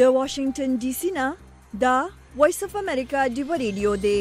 د واشنگټن ډي سي نه دا وایس اف امریکا ډیو ریډیو دی.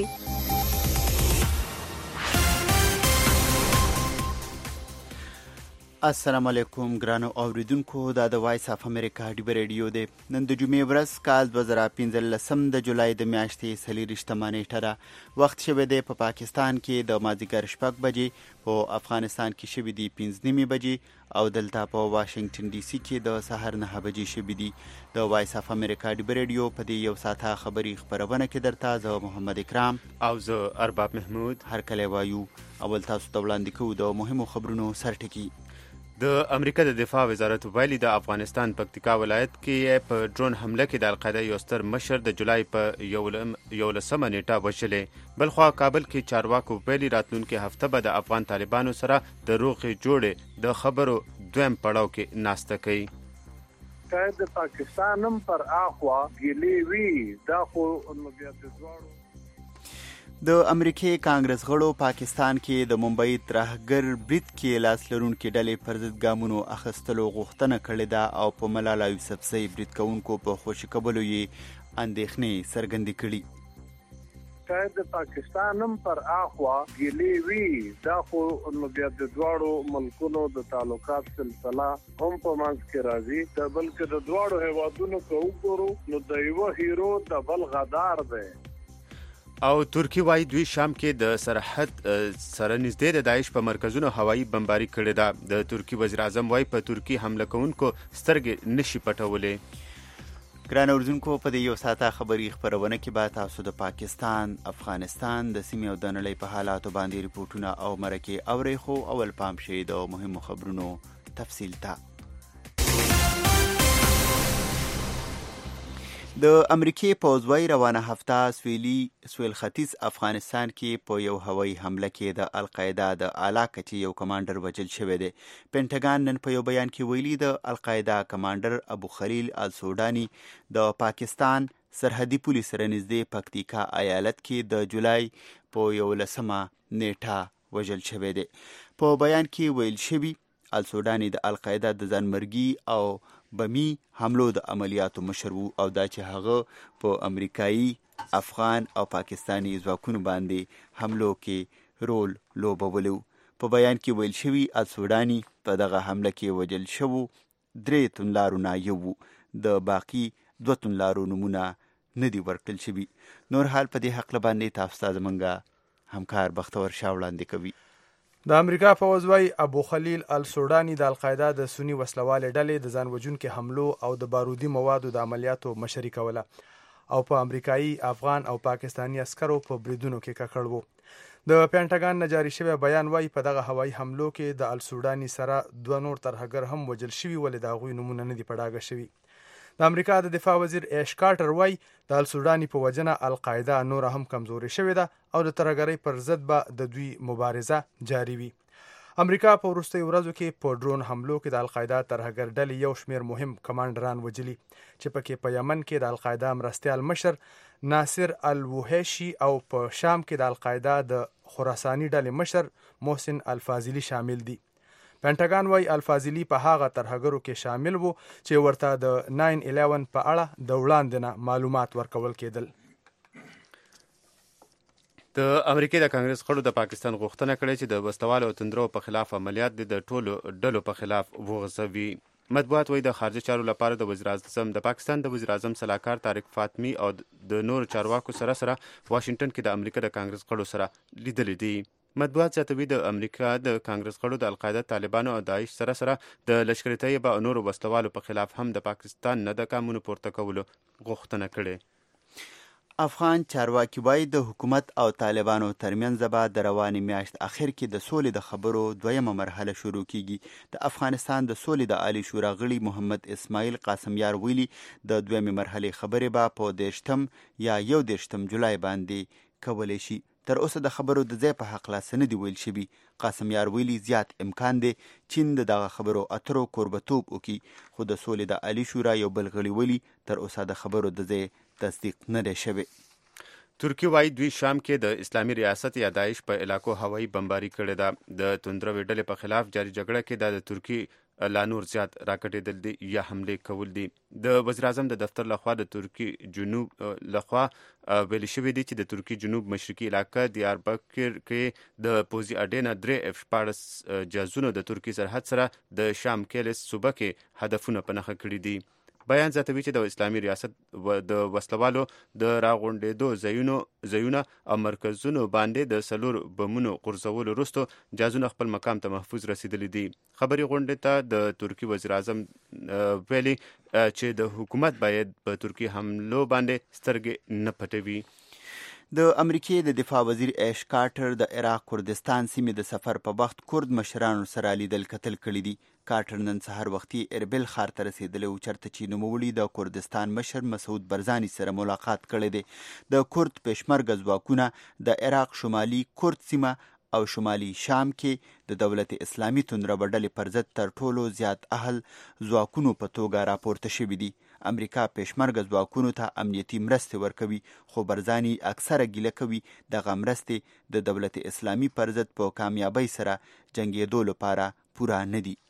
السلام علیکم ګرانو اوریدونکو، دا د وایس اف امریکا ډیو ریډیو دی. نن د جمعې ورځ کال 2015 د جولای د میاشتې 24 نیټه ده. وخت شوی دی په پاکستان کې د مازدیګر 6 بجې، په افغانستان کې شوی دی 5 بجې او دلته په واشنگټن ډي سي کې د سحر 9 بجې شوی دی. د وایس اف امریکا ډیو ریډیو په دې یو ساعته خبري خبرونه کې درته زه محمد اکرام او زه ارباب محمود هر کله وایو. اول تاسو ته وړاندې کوو د مهمو خبرونو سرټکی. د امریکا د دفاع وزارت ویلي د افغانستان پکتیکا ولایت کې په ډرون حمله کې د القاعده یو ستر مشر د جولای په 11 نیټه وشلې. بلخوا کابل کې چارواکو ویلي راتلونکي هفته به د افغان طالبانو سره د روغې جوړې د خبرو دویم پړاو کې ناسته کوي. شاید د پاکستان هم پر اخوا ګیلې وي دا خو نو بیا د ځوړو. د امریکای کانګرس غړو پاکستان کې د ممبئی ترهګر برید کې لاس لرونکي ډلې پر ضد ګامونو اخیستلو غوښتنه کړې ده او په ملاله یوسفزۍ برید کوونکو په خوشي کولو یې اندېښنې څرګندې کړي. شاید د پاکستان هم پر اخوا ګیلې وي دا خو نو بیا د ځوړو ملکونو د تعلقات سلسله هم په منځ کې راځي. د بلکې د ځوړو هیوادونو که وګورو نو د یو هیرو د بل غدار دی. او ترکی وايي دوی شام کې د سرحد سره نږدې د داعش په مرکزونو هوایي بمباري کړې ده. د ترکی وزیر اعظم وايي په ترکی حمله کوونکو سترګې نشي پټولې. ګران اوریدونکو، په دې یو ساعته خبري خبرونه کې به تاسو د پاکستان، افغانستان د سیمې او د نړۍ په حالاتو باندې ریپورتونه او مرکې اورئ. خو اول پام شئ د مهمو خبرونو تفصیل ته. د امریکای پوځ وايي روانه هفته سویل ختیځ افغانستان کې په یو هوایي حمله کې د القاعده د اعلی کچې یو کمانډر وژل شوی دی. پینټاګان نن په یو بیان کې ویلي د القاعده کمانډر ابو خلیل السوداني د پاکستان سرحدي پولیس سره نږدې پکتیکا ایالت کې د جولای په 11 نیټه وژل شوی دی. په بیان کې ویل شوی السوداني د القاعده د ځانمرګي او بمی حملو د عملیاتو مشر وو او دا چې هغه په امریکایي، افغان او پاکستانی ځواکونو باندې حملو کې رول لوبولو. په بیان کې ویل شوی السوداني په دغه حمله کې وژل شوو 3 توندلارو نه یو د باقي 2 توندلارو نمونه نه دي ورکړل شوي. نور حال په دې حق باندې تاسو ته زمونږ همکار بختور شاه وړاندې کوي. د امریکا پوځ وايي ابو خلیل السوداني د القاعده د سنی وسلوالې ډلې د ځان وژونکو حملو او د بارودي موادو د عملیاتو مشري کوله او په امریکایي، افغان او پاکستانی عسکرو په بریدونو کې ککړ وو. د پینټاګان نه جاري شوی بیان وايي په دغه هوایي حملو کې د السوداني سره 2 نور ترهګر هم وژل شوي ولې د هغوی نمونه نه دي په ډاګه شوي. د امریکا د دفاع وزیر ایش کارټر وايي د السوداني په وجنه القاعده نور هم کمزوري شوې ده او د ترهګرۍ پر ضد به د دوی مبارزه جاري وي. امریکا په وروستیو ورځو کې په ډرون حملو کې د القاعده ترهګر ډلې یو شمېر مهم کمانډران وژلي چې پکې په یمن کې د القاعده مرستیال مشر ناصر الوهیشي او په شام کې د القاعده د خراساني ډلې مشر محسن الفاضلي شامل دي. پینټاګان وايي الفاضلي په هغه ترهګرو کې شامل وو چې ورته د 9/11 په اړه د وړاندې نه معلومات ورکول کېدل. د امریکای د کانګرس غړو د پاکستان غوښتنه کړې چې د وسلوالو او توندرو په خلاف عملیات د ټولو ډلو په خلاف وغځوي. مطبوعات وايي د خارجه چارو لپاره د وزیر اعظم د پاکستان د وزیر اعظم سلاکار طارق فاطمی او د نور چارواکو سره واشنگټن کې د امریکا د کانګرس غړو سره لیدل دي. مطبوعات زیاتوي د امریکا د کانګرس غړو د القاعده، طالبانو او داعش سره د لشکر طیبه او نورو وسلوالو په خلاف هم د پاکستان نه د ګامونو پورته کولو غوښتنه کړې. افغان چارواکي وايي د حکومت او طالبانو ترمنځ به د روانې میاشت اخر کې د سولې د خبرو دویمه مرحله شروع کیږي. د افغانستان د سولې د عالی شورا غړي محمد اسماعیل قاسمیار ویلي د دویمه مرحله خبرې به په 10 یا 11 جولای باندې کولی شي. تر اوسه د خبرو د ځای په حق لاس نه دی ویل شوي. قاسمیار ویلي زیات امکان دی چین دغه خبرو اترو کوربتوب وکړي، خو د سولې د عالی شورا یو بل غړي ویلي تر اوسه د خبرو د ځای تصدیق نه دی شوی. ترکی وايي دوی شام کې د اسلامي ریاست یا داعش په علاقو هوایي بمباري کړې ده. د توندروي ډلې په خلاف جاري جګړه کې د ترکی لا نور زیات راکټېدل دي یا حملې کول دي. د وزیر اعظم د دفتر لخوا د ترکی جنوب لخوا ویل شوی دی چې د ترکی جنوب مشرقي علاقه دیاربکر کې د پوزي اډې نه 3 F-14 جهازونو د ترکی سرحد سره د شام کیلس صوبه کې هدفونه په نښه کړي دي. بیان زیاتوي چې د اسلامي ریاست د وسلوالو د راغونډېدو ځایونه او مرکزونو باندې د 4 بمونو غورځولو وروسته جهازونه خپل مقام ته محفوظ رسیدلی دي. خبري غونډې ته د ترکی وزیر اعظم ویلي چې د حکومت باید په ترکی حملو باندې سترګې نه پټوي. د امریکې د دفاع وزیر ایش کارټر د عراق کردستان سیمې د سفر په وخت کرد مشرانو سره لیدل کتل کړي دي. کارټر نن سهار وختي اربیل ښار ته رسېدلی و چېرته چې نوموړي د کردستان مشر مسعود برزاني سره ملاقات کړی دی. د کرد پېشمرګه ځواکونه د عراق شمالي کرد سیمه او شمالي شام کې د دولت اسلامي توندروه ډلې پر ضد تر ټولو زیات اهل ځواکونو په توګه راپورته شوي دي. امریکا پېشمرګه ځواکونو ته امنیتي مرستې ورکوي، خو برزاني اکثره ګیله کوي دغه مرستې د دولت اسلامي پر ضد په کامیابۍ سره جنګېدو لپاره پوره نه دي.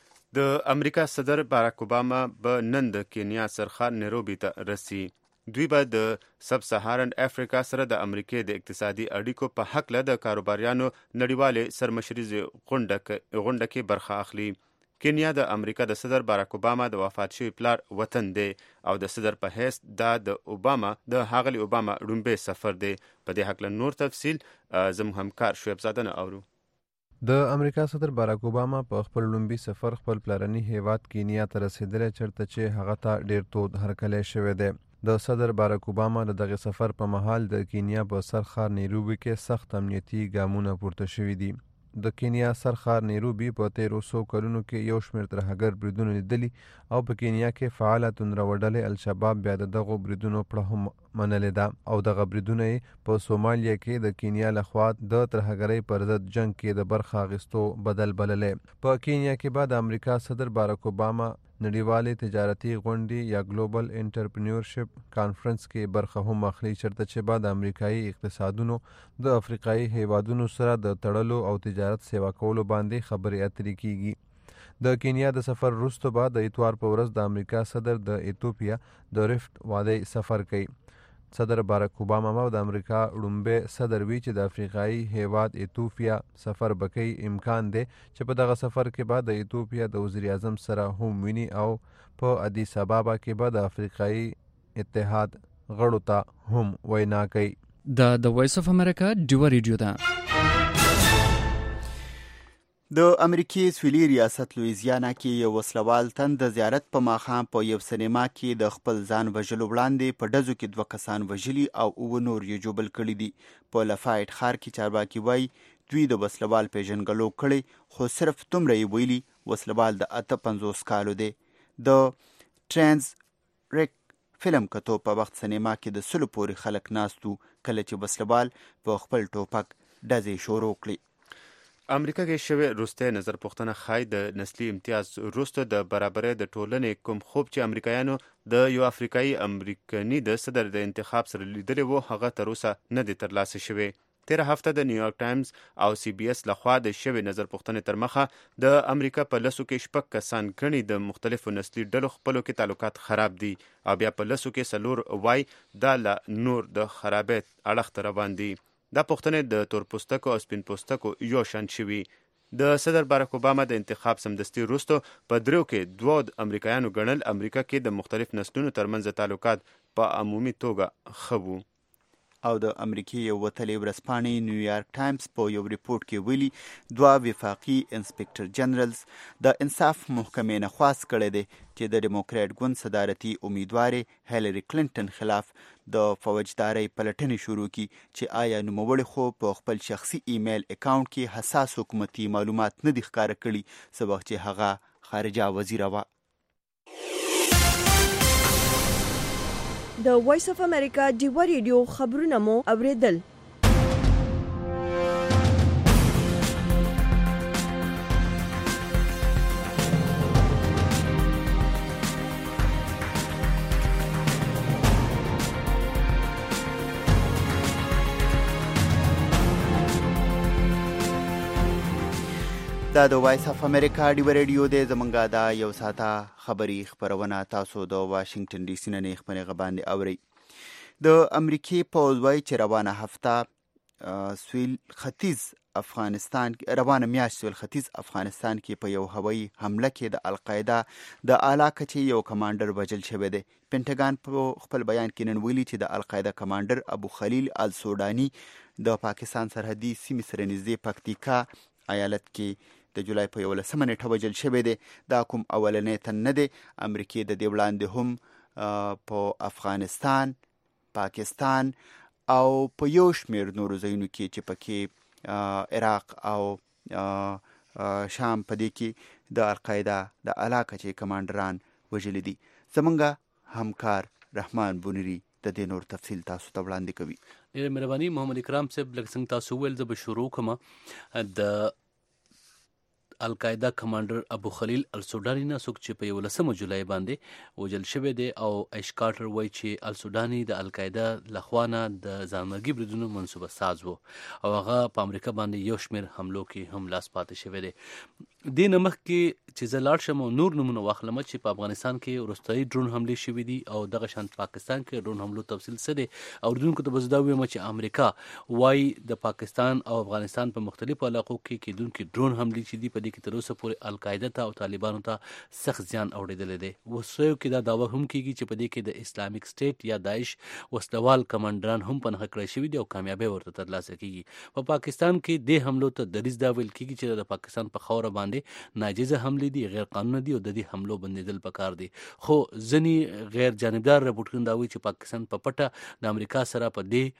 د امریکا صدر باراک اوباما به نن د کینیا سرخار نیروبي ته رسي. دوی به د سب سهارن افریقا سره د امریکې د اقتصادي اړیکو په هکله د کاروباریانو نړیوالې سرمشریزې غونډه کې برخه اخلي. کینیا د امریکا د صدر باراک اوباما د وفات شوي پلار وطن دی او د صدر په حیث دا د اوباما د ښاغلي اوباما لومبی سفر دی. په دې هکله نور تفصیل زموږ همکار شعیب زاده نه اورو. د امریکا صدر باراک اوباما په خپل لومبي سفر خپل پلرني هیواد کینیا ته رسیدلی چېرته چې هغه ته ډیر تود هرکلی شوی دی. د صدر باراک اوباما د دغه سفر په مهال د کینیا په سرخار نیروبي کې سخت امنیتي ګامونه پورته شوي دي. د کینیا سرخار نیروبي په 1300 کلونو کې یو شمېر ترهګر بریدونه لیدلي او په کینیا کې فعاله توندروه ډلې الشباب بیا د دغو بریدونو پړه هم منلې ده او دغه بریدونه یې په سومالیا کې د کینیا لخوا د ترهګرۍ پر ضد جنګ کې د برخه اخیستو بدل بللې. په کینیا کې به د امریکا صدر باراک اوباما نړیوالې تجارتي غونډې یا ګلوبل انټرپرینیورشپ کانفرنس کې برخه هم اخلي چېرته چې به د امریکایي اقتصادونو د افریقایي هیوادونو سره د تړلو او تجارت سیوا کولو باندې خبرې اترې کیږي. د کینیا د سفر وروسته به د اتوار په ورځ د امریکا صدر د ایتوپیا د ریفت وادۍ سفر کوي. صدر باراک اوباما به د امریکا لومبی صدر وي چې د افریقایي هیواد ایتوپیا سفر بکی. امکان دی چې په دغه سفر کې به د ایتوپیا د وزیر اعظم سره هم ویني او په ادیس ابابا کې به د افریقایي اتحاد غړو ته هم وینا کوي. د وایس اف امریکا ډیو ریډیو ده. د امریکې سویلي ریاست لویزیانا کې یو وسلوال تن د زیارت په ماښام په یو سینما کې د خپل ځان وژلو وړاندې په ډزو کې 2 کسان وژلي او 9 نور یې ژوبل کړي دي. په لفایټ ښار کې چارواکي وایي دوی د وسلوال پیژنګلو کړی خو صرف دومره یې ویلي وسلوال د 58 کالو دی. د ټرانز ریک فلم کتو په وخت سینما کې د 100 پورې خلک ناستو کله چې وسلوال په خپل ټوپک ډزې شروع کړي. امریکا کې شوی وروستی نظر پوښتنه ښایي د نسلي امتیاز وروسته د برابرۍ د ټولنې کوم خوب چې امریکایانو د یو افریقایي امریکني د صدر د انتخاب سره لیدلی و هغه تر اوسه نه دی ترلاسه شوی. تیره هفته د نیویارک ټایمز او CBS لخوا د شوی نظر پوښتنې تر مخه د امریکا په لسو کې 6 کسان ګڼي د مختلفو نسلي ډلو خپلو کې تعلقات خراب دي او بیا په لسو کې 4 وای دا لا نور د خرابیت اړخ ته روان دي. دا پوښتنې د تور پوستکو او سپین پوستکو یو شان شوي. د صدر باراک اوباما د انتخاب سمدستي وروسته په 3 کې 2 امریکایانو ګڼل امریکا کې د مختلف نسلونو ترمنځ تعلقات په عمومي توګه ښه وو. او د امریکې یو وتلی ورځپاڼې نیویارک ټایمز په یو ریپورت کې ویلي 2 وفاقي انسپکټر جنرالز د انصاف محکمې نه خواست کړی دی چې د ډیموکریټ ګوند صدارتي امیدوارې هیلری کلینټن خلاف د فوجدارۍ پلټنې شروع کړي چې آیا نوموړي خو په خپل شخصي ایمیل اکاونټ کې حساس حکومتي معلومات نه دي ښکاره کړي څه وخت چې هغه خارجه وزیره وه. د وایس اف امریکا ډیو ریډیو خبرونه مو اوریدل. دا د وایس اف امریکا ډیو ریډیو دی. زمونږ دا یو ساعته خبري خبرونه تاسو د واشنگټن ډي سي نه خبرې باندې اورئ. د امریکای پوځ وایي چې روانه هفته سویل ختیځ افغانستان روانه میاشت سویل ختیځ افغانستان کې په یو هوایي حمله کې د القاعده د اعلی کچې یو کمانډر وژل شوی دی. پینټاګان په خپل بیان کې نن ویلي چې د القاعده کمانډر ابو خلیل السوداني د پاکستان سرحدي سیمې سره نږدې پکتیکا ایالت کې د جولای په 11 نیټه وژل شوی دی. دا کوم اولنی تن نه دی. امریکای د دې وړاندې هم په افغانستان، پاکستان او په یو شمېر نورو ځایونو کې چې پکې عراق او شام په دې کې د القاعده د اعلی کچې کمانډران وژلي دي. زمونږ همکار رحمان بونری د دې نور تفصیل تاسو ته وړاندې کوي. ډېره مهرباني محمد اکرام صاحب. لکه څنګه تاسو وویل زه به شروع کوم. د القاعده کمانډر ابو خلیل السوداني نه څوک چې په 11 جولای باندې وژل شوی دی او ایش کارټر وایي چې السوداني د القاعده لخوا نه د ځانمرګي بریدونو منصوبه ساز و او هغه په امریکا باندې یو شمېر حملو کې هم لاس پاتې شوی دی. دې نه مخکې چې زه لاړ شم او نور نومونه واخلم چې په افغانستان کې وروستۍ ډرون حملې شوي دي او دغه شان پاکستان کې ډرون حملو تفصیل څه دی. اردوونکو ته به زه دا ووایم چې امریکا وایي د پاکستان او افغانستان په مختلفو علاقو کې کېدونکي ډرون حملې چې دي په دې کې تر اوسه پورې القاعده ته او طالبانو ته سخت زیان اوړېدلی دی. وروستیو کې دا دعوه هم کېږي چې په دې کې د اسلامک سټیټ یا داعش وسلوال کمانډران هم پنهه کړی شوي دي او کامیابۍ ورته ترلاسه کېږي. په پاکستان کې دې حملو ته دریځ دا ویل کېږي چې د پاکستان په خاوره باندې ناجیزه حملې دي، غیر قانوني دي او د دې حملو بندېدل پکار دي. خو ځینې غیر جانبدار رپورټونه دا وایي چې پاکستان په پټه د امریکا سره په دې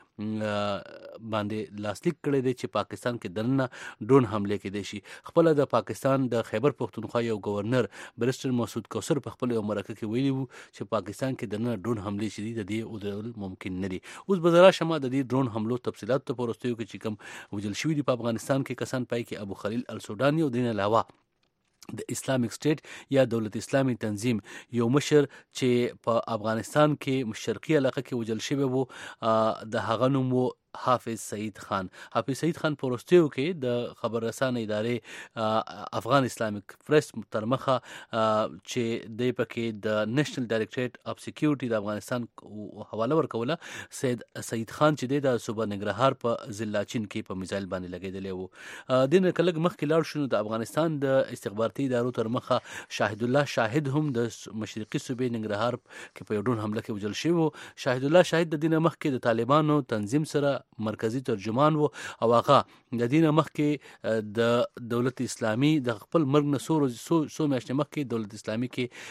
باندې لاسلیک کړی دی چې پاکستان کې دننه ډرون حملې کېدای شي. خپله د پاکستان د خیبر پښتونخوا یو گورنر بریسټر مسعود کوثر په خپل یو مرکه کې ویلي وو چې پاکستان کې دننه ډرون حملې چې دي د دې ودرول ممکن نه دي. اوس به زه راشم د دې ډرون حملو تفصیلات ته په وروستیو کې چې کوم وژل شوي دي په افغانستان کې کسان پای کې ابو خلیل السوداني او دین علاوه د اسلامک سټیټ یا دولت اسلامي تنظیم یو مشر چې په افغانستان کې شرقي علاقه کې وژل شوی وو د هغه نوم و حافظ سعید خان. حافظ سعید خان په وروستیو کې د خبررسانه ادارې افغان اسلامیک پریس تر مخه چې دی پکې د نېشنل ډایرکټریټ اف سکیورټي د افغانستان حواله ورکوله. سعید خان چې دی د صوبه ننګرهار په ضلع چین کې په میزایل باندې لګېدلی وو. دې نه که لږ مخکې لاړ شو د افغانستان د استخباراتي ادارو تر مخه شاهد الله شاهد هم د مشرقي صوبې ننګرهار کې په یو ډرون حمله کې وژل شوی وو. شاهد الله شاهد د دې نه مخکې د طالبانو تنظیم سره مرکزی ترجمان وو او هغه د دې نه مخکې د دولت اسلامي د خپل مرګ نه څو میاشتې مخکې دولت اسلامي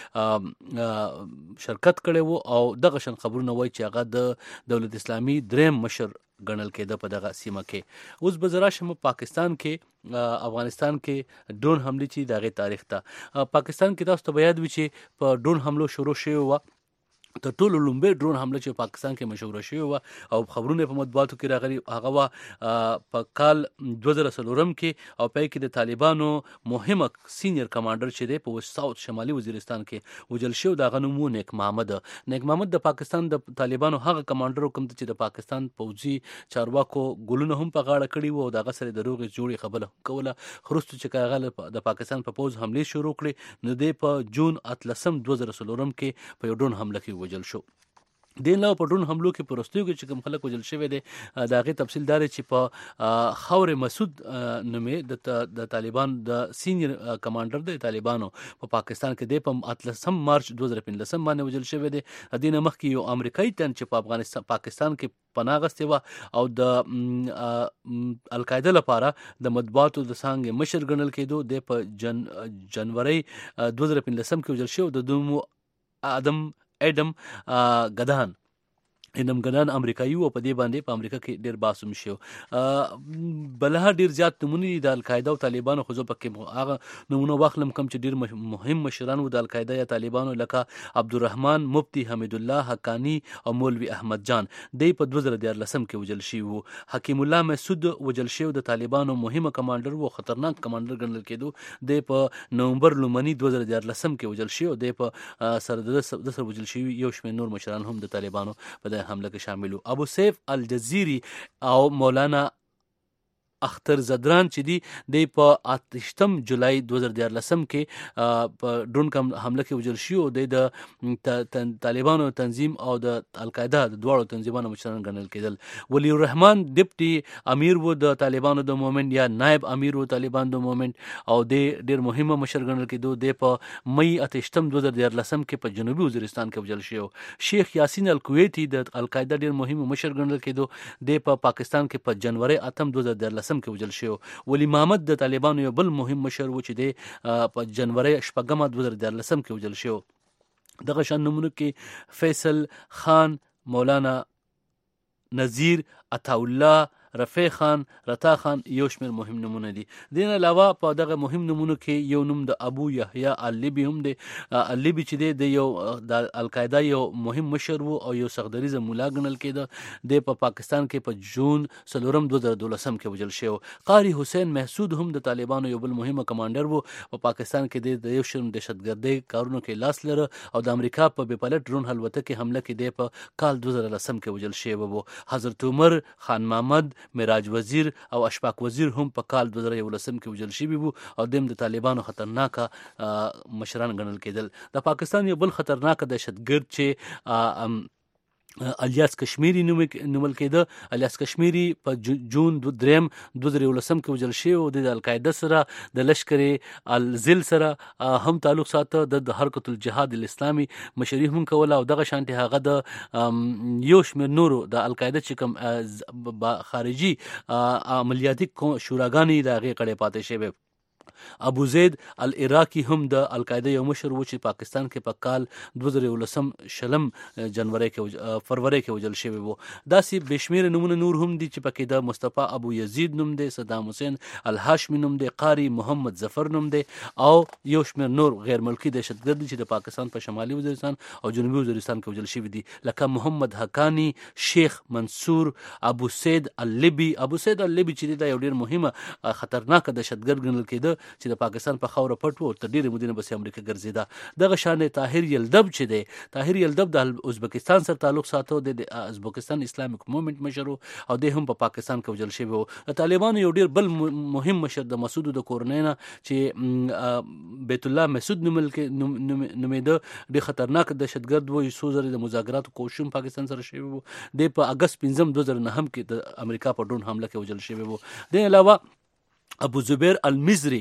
کې شرکت کړی وو او دغه شان خبرونه وایي چې هغه د دولت اسلامي دریم مشر ګڼل کېده په دغه سیمه کې. اوس به زه راشم پاکستان کې افغانستان کې ډرون حملې چې د هغې تاریخ ته پاکستان کې تاسو ته به یاد وي چې په ډرون حملو شروع شوې وه. تر ټولو لومړی ډرون حمله چې پاکستان کې مشهوره شوې وه او خبرونه په مطبوعاتو کې راغلي هغه وه په کال 2004 کې او پای کې د طالبانو مهمه سینیر کمانډر چې دی په ساوث شمالي وزیرستان کې وژل شوی د هغه نوم و نیک محمد. نیک محمد د پاکستان د طالبانو هغه کمانډر کوم چې د پاکستان پوځي چارواکو ګلونه هم په غاړه کړي وو او د هغه سره د روغې جوړې خبره هم کوله. خو چې هغه د پاکستان په پوځ حملې شروع کړې نو دی په جون 18 2004 کې په یو ډرون حمله کې وژل شو. د علاوه په ډرون حملو کې په وروستیو کې چې کوم خلک وژل شوي دي د هغې تفصیل دا دی چې په خاورې مسعود نومې د طالبان د سینیر کمانډر د طالبانو په پاکستان کې دی په 18 مارچ 2015 باندې وژل شوی دی. د دې نه مخکې یو امریکایي تن چې په پاکستان کې پناه اخیستې وه او د القاعده لپاره د مطبوعاتو د څانګې مشر ګڼل کېدو دی په جنوري 2015 کې وژل شوی. د نوم آدم ګدان امریکایي او په دې باندې په امریکا کې ډېر بحث هم شو. بلها ډېر زیات نمونه دي د القاعده او طالبانو خو زه پکې هغه نمونه واخلم کوم چې ډېر مهم مشران وو د القاعده یا طالبانو لکه عبدالرحمن مفتی حمید الله حقانی او مولوي احمد جان. دی په 2014 کې وژل شوي وو. حکیم الله مسعود وژل شوی د طالبانو مهمه کمانډر وو، خطرناک کمانډر ګڼل کېدو. دی په نومبر لومړني 2014 کې وژل شوی او دی په سره د سره وژل شوي یو شمېر نور مشران هم د طالبانو په حمله کې شامل وو. ابو سیف الجزیری او مولانا اختر زدران چې دی د په 8 جولای 2014 کې په ډرون حمله کې وژل شو. د طالبانو تنظیم او د القاعده د دواړو تنظیمونو مشران ګڼل کېدل. ولی الرحمن ډیپټي امیر و د طالبانو د مومنټ یا نائب امیر و طالبان د مومنټ او د ډیر مهمه مشر ګڼل کېدو. د په مئی 8 2014 کې په جنوبي وزیرستان کې وژل شو. شیخ یاسین الکویتی د القاعده ډیر مهمه مشر ګڼل کېدو. د په پاکستان کې په جنوري 8 2014 کې وژل شو. ولی محمد د طالبانو یو بل مهم مشر و چې د په جنوري 8 2014 کې وژل شو. دغه شان نمونه کې فیصل خان، مولانا نذیر، عطاالله، رفیع خان، رتا خان یو شمېر مهم نمونه دي. دین علاوه په دغه مهم نمونه کې یو نوم د ابو یحیی اللیبی هم دی. اللیبی چې د یو د القاعده یو مهم مشر وو او یو سخدریزه مولا ګڼل کېده. د په پاکستان کې په جون 4 2012 کې وژل شو. قاری حسین محسود هم د طالبانو یو بل مهمه کمانډر وو. په پاکستان کې د یو شرم دهشتګردۍ کارونو کې لاس لره او د امریکا په بېپلټ ډرون الوتکې حمله کې د په کال 2010 کې وژل شوی وو. حضرت عمر، خان محمد، معراج وزیر او اشفاق وزیر هم په کال 2011 کې وژل شوي وو او د طالبانو خطرناکه مشران ګڼل کېدل. د پاکستان یو بل خطرناکه دهشتګرد چې الیاس کشمیری نومل کېده. الیاس کشمیری په جون 3 2011 کې وژل شوی او د القاعده سره د لشکر الذل سره هم تعلق ساته. د حرکت الجهاد الاسلامي مشري هم کوله او دغه شانتي هغه د یو شمېر نورو د القاعده چې کوم خارجي عملیاتي شوراګانې د هغې کړې پاتې شوی. ابو زید العراقي هم د القاعده یو مشر و چې پاکستان کې په کال 2019 جنوري کې فروری کې وژل شوی وو. داسې بشمیر نمونه نور هم دي چې پکې د مصطفی ابو یزید نوم دی، صدام حسین الهاشمی نوم دی، قاری محمد ظفر نوم دی او یو شمېر نور غیر ملکی دهشتګرد چې د پاکستان په شمالي وزیرستان او جنوبي وزیرستان کې وژل شوی دي لکه محمد حقانی، شیخ منصور، ابو سید اللیبی. ابو سید اللیبی چې دا یو ډیر مهمه خطرناکه دهشتګرد ګڼل کېده چې د پاکستان په خاوره پټ و او تر ډیرې مودې نه بس امریکا ګرځېده. دغه شان طاهر یلدب چې دی، طاهر یلدب د ازبکستان سره تعلق ساتو، د ازبکستان اسلامیک موومنټ مشر او د هم په پاکستان کې وژل شوی و. د طالبانو یو ډیر بل مهم مشر د مسعود د کورنۍ نه چې بیت الله مسعود نومېده، ډیر خطرناک دهشتګرد و. څو ځلې د مذاکراتو کوشش پاکستان سره شوی و. د په اگست 5 2009 کې د امریکا په ډرون حمله کې وژل شوی و. د علاوه ابو زبیر المصری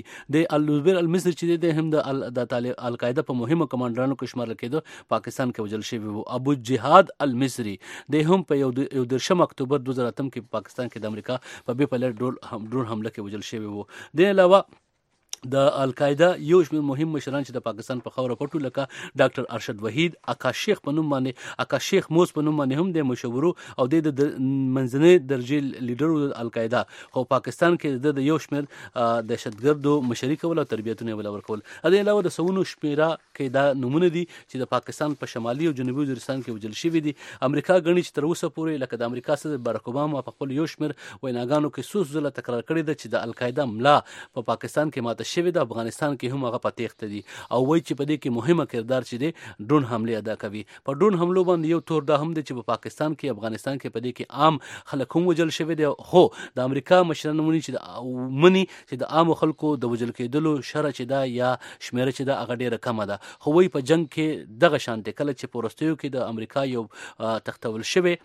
چې د هم د القاعده په مهمه کمانډرانو کې شمار کېده پاکستان کې وژل شوی وو. ابو جهاد المصری د هم په 1 اکتوبر 2008 کې پاکستان کې د امریکا په بېپلټ ډرون حمله کې وژل شوی وو. د علاوه د القاعده یو شمېر مهم مشران چې د پاکستان په خاوره پټو لکه ډاکټر ارشد وحید، آکاش شیخ په نوم باندې، آکاش شیخ موس په نوم باندې هم د مشورو او د منځنۍ درجې لیډر د القاعده خو پاکستان کې د یو شمېر دهشتګردو مشري کول او تربیتونه ولا ورکول. د علاوه د سونو شمیره کې دا نمونه دي چې د پاکستان په شمالي او جنوبي وزیرستان کې وژل شوی دي. امریکا غني چې تر اوسه پورې لکه د امریکا صدر باراک اوباما په خپل یو شمېر ویناګانو کې څو ځله تکرار کړی ده چې د القاعده ملا په پاکستان کې ماته شوی د افغانستان کې هم هغه پاتېخته دي او وایي چې په دې کې مهمه کردار چې دی ډرون حمله ادا کوي. په ډرون حملو باندې یو تور دا هم دی چې په پاکستان کې افغانستان کې په دې کې عام خلک هم وژل شوی دي. خو د امریکا مشران مني چې د عام خلکو د وژل کېدلو شرع چې دا یا شمیره چې دا هغه ډیره کمه ده. خو وایي په جنگ کې دغه شانته کله چې په وروستیو کې د امریکا یو تختول شوی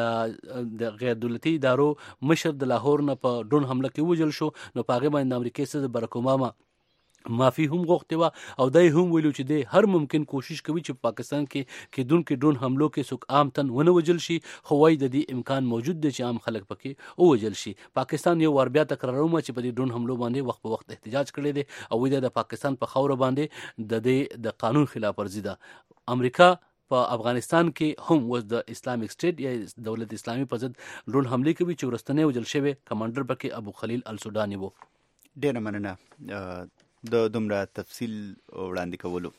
د غیر دولتي ادارو مشر د لاهور نه په ډرون حمله کې وژل شو نو په هغه باندې امریکا صدر باراک اوباما معافي هم غوښتې وه او دای هم ویلو چې دی هر ممکن کوشش کوي چې پاکستان کې کېدونکو ډرون حملو کې څوک عام تن ونه وژل شي. خو وایي د دې امکان موجود دی چې عام خلک پکې ووژل شي. پاکستان یو وار بیا تکراروم چې په دې ډرون حملو باندې وخت په وخت احتجاج کړی دی او وایي د پاکستان په خاوره باندې د قانون خلاف ورزي ده. امریکا په افغانستان کې هم وز د اسلامیک سټیټ یا دولت اسلامي په ضد ډرون حملې کوي چې وروستنی وژل شوی کمانډر پکې ابو خلیل السوداني وو. ډېره مننه د دومره تفصیل وړاندې کولو.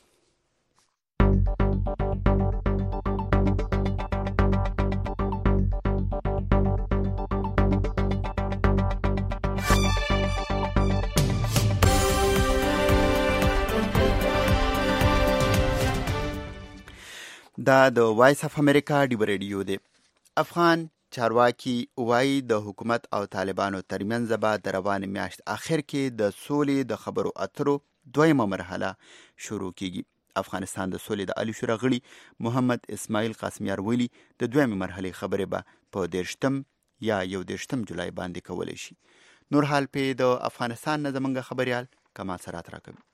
دا د وایس اف امریکا ډیو ریډیو دی. افغان چارواکي وایي د حکومت او طالبانو ترمنځ به د روان میاشت اخر کې د سولې د خبرو اترو دویمه مرحله شروع کیږي. افغانستان د سولې د عالی شورا غړي محمد اسماعیل قاسمیار ویلي د دویمه مرحلې خبرې به په 30 یا 31 جولای باندې کولی شي. نور حال په د افغانستان نه زمونږ خبريال کمال سرات راکوي.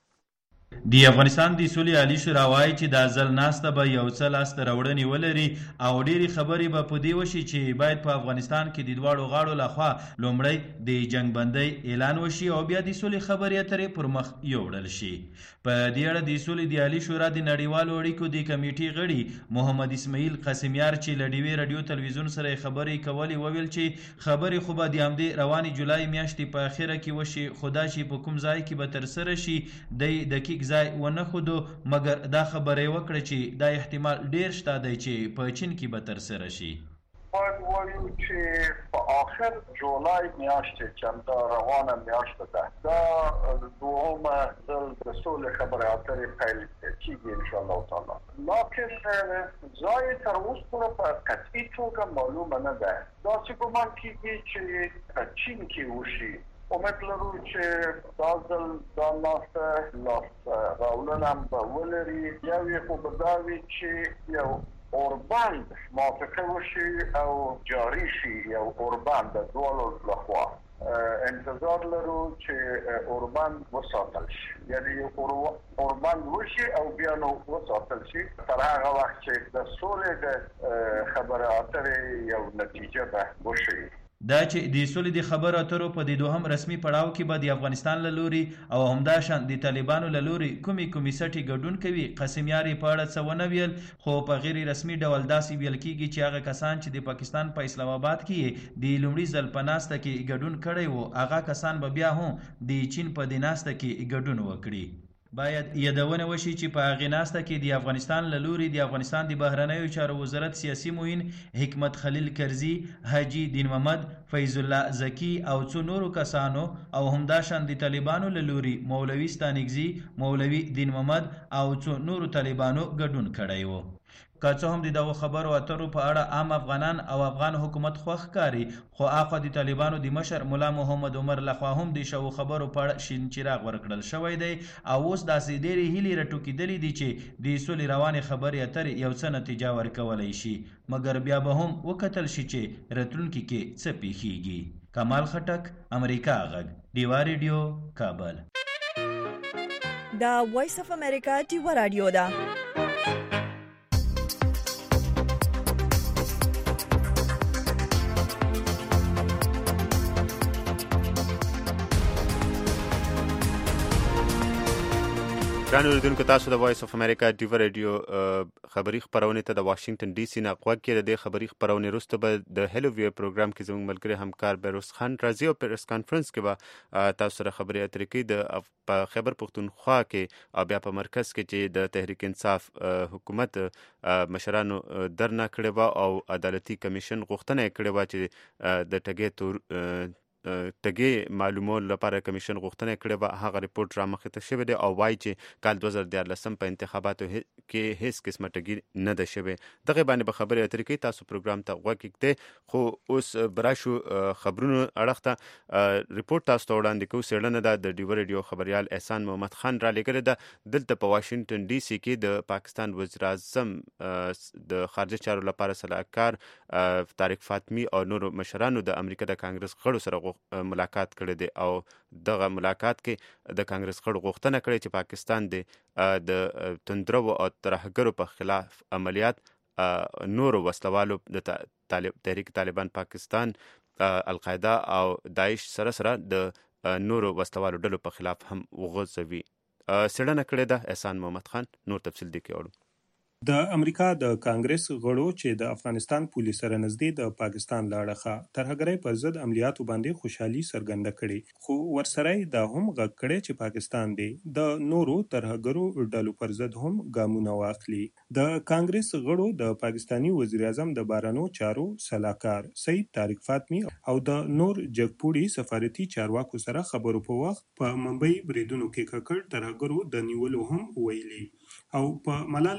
د افغانستان د سولې عالی شورا وایي چې د ځل ناسته به یو څه لاسته راوړنې ولري او ډېرې خبرې به په دې وشي چې باید په افغانستان کې د دواړو غاړو لخوا لومړی د جنګ بندۍ اعلان وشي او بیا د سولې خبرې اترې پر مخ یوړل شي. په دې اړه د سولې د عالی شورا د نړیوالو اړیکو د کمیټې غړي محمد اسماعیل قاسمیار چې له ډیوې رادیو تلویزیون سره خبرې کولې وویل چې خبرې خو به د همدې روانې جولای میاشتې په اخره کې وشي، خو دا چې په کوم ځای کې به ترسره شي د دقیق ځای ونه خودو، مګر دا خبره وکړه چې دا احتمال ډیر شته دی چې په چین کې به ترسره شي. باید وایو چې په آخر جولای میاشت چې همدا روانه میاشت ده، دا دومه ځل د سولې خبرې اترې پیل کیږي انشاءالله تعالی. لیکن ځای تر اوسه پورې په قطعي توګه معلومه نه ده. داسې ګمان کیږي چې په چین کې وشي. امید لرو چې دا ځل دا ناسته لاس راوړنه هم به ولري. یو یې خو به دا وي چې یو اوربند موافقه وشي او جاری شي، یو اوربند د دواړو لخوا. انتظار لرو چې اوربند وساتل شي، یعنی اوربند وشي او بیا نو وساتل شي تر هغه وخت چې د سولې د خبرې اترې یو نتیجه به وشي. دا چې د سولې د خبرو اترو په د دوهم رسمي پړاو کې به د افغانستان له لوري او همداشان د طالبانو له لوري کومې سټې ګډون کوي. قاسمیار یې په اړه څه ونه ویل، خو په غیر رسمي ډول داسې ویل کېږي چې هغه کسان چې د پاکستان په اسلام آباد کې د لومړي ځل په ناسته کې ګډون کړی وو، هغه کسان به بیا هم د چین په د ناسته کې ګډون وکړي. باید یادونه وشي چې په هغې ناسته کې د افغانستان له لوري د افغانستان د بهرنیو چارو وزارت سیاسي معین حکمت خلیل کرزي، حاجي دین محمد، فیض الله زکی او څو نورو کسانو او همداشان د طالبانو له لوري مولوي ستانکزي، مولوي دین محمد او څو نورو طالبانو ګډون کړی وو. که څه هم د دغو خبرو اترو په اړه عام افغانان او افغان حکومت خوښ ښکاري، خو اخوا د طالبانو د مشر ملا محمد عمر لخوا هم د شوو خبرو په اړه شین چراغ ورکړل شوی دی او اوس داسې ډېرې هیلې راټوکېدلې دي چې د سولې روانې خبرې اترې یو څه نتیجه ورکولی شي، مګر بیا به هم وکتل شي چې راتلونکي کې څه پیښیږي. کمال خټک، امریکا غږ، ډیوا ریډیو، کابل. دا وایس اف امریکا ډیوا رادیو ده. ګران اوریدونکو، تاسو د وایس اف امریکا ډیوا ریډیو خبري خپرونې ته د واشنگټن ډي سي نه غوږ کې. د دې خبري خپرونې وروسته به د هیلو ویو پروګرام کې زموږ ملګري همکار بیروز خان راځي او پریس کانفرنس کې به تاسو سره خبرې اترې کوي د خیبر پښتونخوا کې او بیا په مرکز کې چې د تحریک انصاف حکومت مشرانو درنه کړې وه او عدالتي کمیشن غوښتنه یې کړې وه چې د ټګې معلومولو لپاره کمیشن غوښتنه کړې وه. هغه ریپورټ رامخې ته شوی دی او وایي چې کال 2014 په انتخاباتو کې هیڅ قسمه ټګي نه ده شوې. دغې باندې به خبرې اترې کوي. تاسو پروګرام ته غوږ کېږدئ، خو اوس به راشو خبرونو اړخ ته. ریپورټ تاسو ته وړاندې کوو. څېړنه ده د ډیوا ریډیو خبریال احسان محمد خان را لېږلې ده. دلته په واشنګټن ډي سي کې د پاکستان وزیر اعظم د خارجه چارو لپاره سلاکار طارق فاطمي او نورو مشرانو د امریکا د کانګرس غړو سره ملاقات کړی دی او دغه ملاقات کې د کانګرس غړو غوښتنه کړې چې پاکستان د تندرو او ترهګرو په خلاف عملیات نورو وسلوالو د تحریک طالبان پاکستان، القاعده او داعش سره د نورو وسلوالو ډلو په خلاف هم وغځوي. څېړنه کړې ده احسان محمد خان. نور تفصیل دی کې اورو. د امریکا د کانګرس غړو چې د افغانستان پولیس سره نږدې د پاکستان له اړخه ترهګرۍ پر ضد عملیاتو باندې خوشحالي څرګنده کړې، خو ورسره دا هم غږ کړی چې پاکستان دی د نورو ترهګرو ډلو پر ضد هم ګامونه واخلي. د کانګرس غړو د پاکستانی وزیر اعظم د بهرنیو چارو سلاکار سید طارق فاطمی او د نور جګپوړي سفارتي چارواکو سره خبرو په وخت په ممبئی بریدونو کې ککړ ترهګرو د نیولو هم ویلي او په ملالۍ یوسفزۍ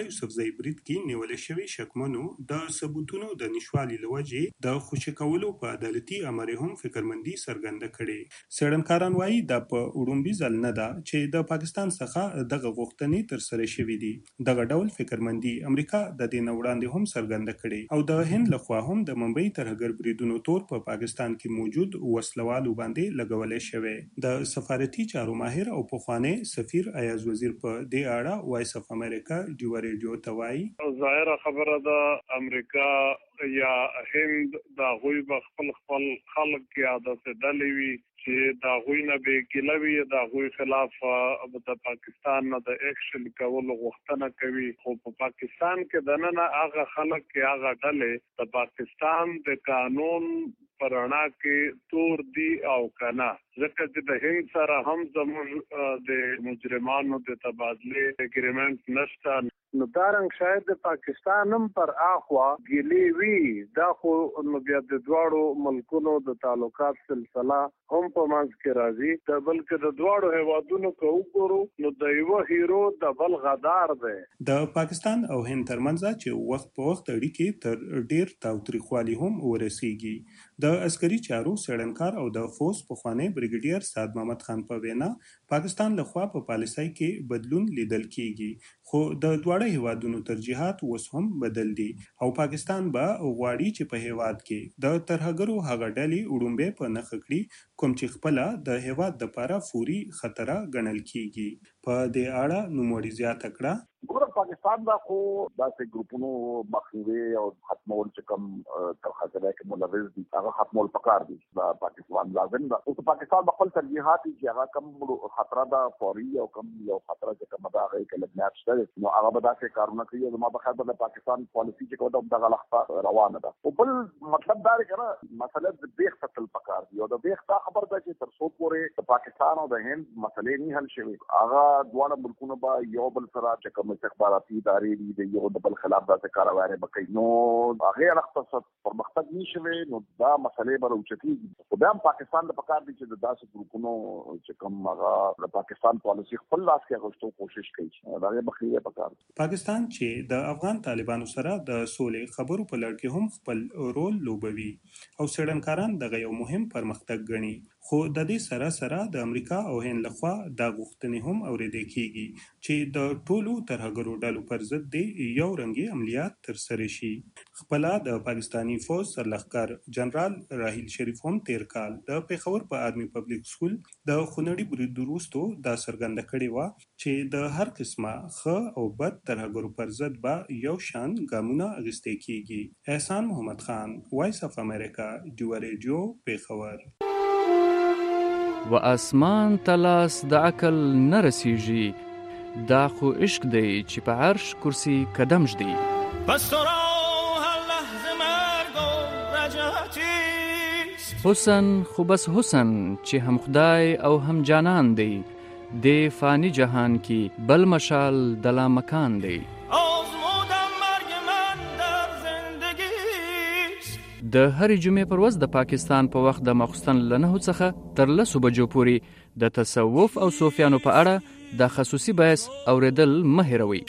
وسلوالۍ برید کې نیول شوي شکمنو د ثبوتونو د نشوالي له وجې د خوشي کولو په عدالتي امر هم فکرمندي څرګنده کړې. څېړنکاران وایي دا په وړومبي ځل نه ده چې د پاکستان څخه دغه غوښتنې ترسره شوي دي. دغه ډول فکرمندي امریکا د دې نه وړاندې هم څرګنده کړې او د هند لخوا هم د ممبئی ترهګر بریدونو تور په پاکستان کې موجود وسلوالو باندې لګولای شوی. د سفارتي چارو ماهر او پخوانی سفیر ایاز وزیر په دې اړه وایس اف امریکا ډیو ریډیو ته وایي ظاهره خبره ده امریکا یا هند دا غوي خپل خلک کې عادت ډلې وي چې دا غوي نه به کېلوي دا غوي خلاف د پاکستان نه د اکشن کولو غوښتنه کوي خو په پاکستان کې دنه هغه خلک کې هغه ډلې د پاکستان د قانون پرانا کې تور دی او کنا ځکه چې د هند سره هم زموږ د مجرمانو د تبادله اګریمنت نشته نو دارنګ شاید د پاکستان هم پر اخوا ګیلې وی دا خو نو بیا د دواړو ملکونو د تعلقات سلسله هم په منځ کې راځي ته بلکې د دواړو هیوادونو کو وګورو نو د یو هیرو د بل غدار دی. د پاکستان او هند ترمنځ چې وخت په وخت اړیکې تر ډیر تاوتریخوالي هم ورسیږي. د عسکري چارو څېړنکار او د فوز پخوانی بریګیډیر سعد محمد خان په وینا پاکستان لخوا په پالیسۍ کې بدلون لیدل کیږي خو د دواړه هیوادونو ترجیحات اوس هم بدل دي او پاکستان به غواړي چې په هیواد کې د ترهګرو هغه ډلې وړومبې په نښه کړي کوم چې خپله د هیواد دپاره فوري خطره ګڼل کیږي. په دې اړه نوموړي زیاته کړه ګوره پاکستان دا خو داسې ګروپونو مخنیوي او ختمول چې کوم تر خطره کې ملوث دي هغه ختمول پکار دي دا پاکستان لازم ده او پاکستان خپل ترجیحات چې هغه کم خطره ده فوري او کم یو خطره چې کوم دا هغه کې لګنات شته نو هغه به داسې کارونه کوي او ما په خاطر د پاکستان پالیسي چې کوم دغه لخوا روانه ده او بل مطلب دا دی چې مسله د بیخ فتل پکار دي او د بیخ دا خبر ده چې تر څو پورې د پاکستان او د هند مسلې نه حل شوي هغه دواړه ملکونه به یو بل سره چې کوم استخباراتي ادارې دي د یو د بل خلاف داسې کاروایي به کوي نو هغه اقتصاد پرمختګ نشوي نو دا مسلې به راوچتېږي خو بیا هم پاکستان د پکار دي چې د داسې ګروپونو چې کوم هغه د پاکستان پالیسي خپل لاس کې اخیستو کوشش کوي دا یې مخنیوي پکار پاکستان چې د افغان طالبانو سره د سولې خبرو په لړ کې هم خپل رول لوبوي او څېړنکاران دغه یو مهم پرمختګ ګڼي خو د دې سره د امریکا او هند لخوا دا غوښتنې هم اورېدل کیږي چې د ټولو ترهګرو ډلو پر ضد د یو رنګي عملیات ترسره شي. خپله د پاکستانی فوج سرلښکر جنرال راحیل شریف هم تیر کال د پېښور په آرمي پبلک سکول د خونړي برید وروستو دا څرګنده کړې وه چې د هر قسمه ښه او بد ترهګرو پر ضد به یو شان ګامونه اخیستل کیږي. احسان محمد خان وایس اف امریکا ډیو ریډیو پېښور. و اسمان تلاس د عقل نه رسیږي دا خو عشق دی چې په عرش کرسی قدم ږدي بس تو را هر لحظه مرگ و رجعتیست حسن خو بس حسن چې هم خدای او هم جانان دی د فانی جهان کې بل مشال د لامکان دی د هرې جمعې پر ورځ د پاکستان په وخت د ماخوستن له 9 څخه تر 10 بجو پورې د تصوف او صوفیانو په اړه د خصوصي بحث اوریدل مه هېروئ.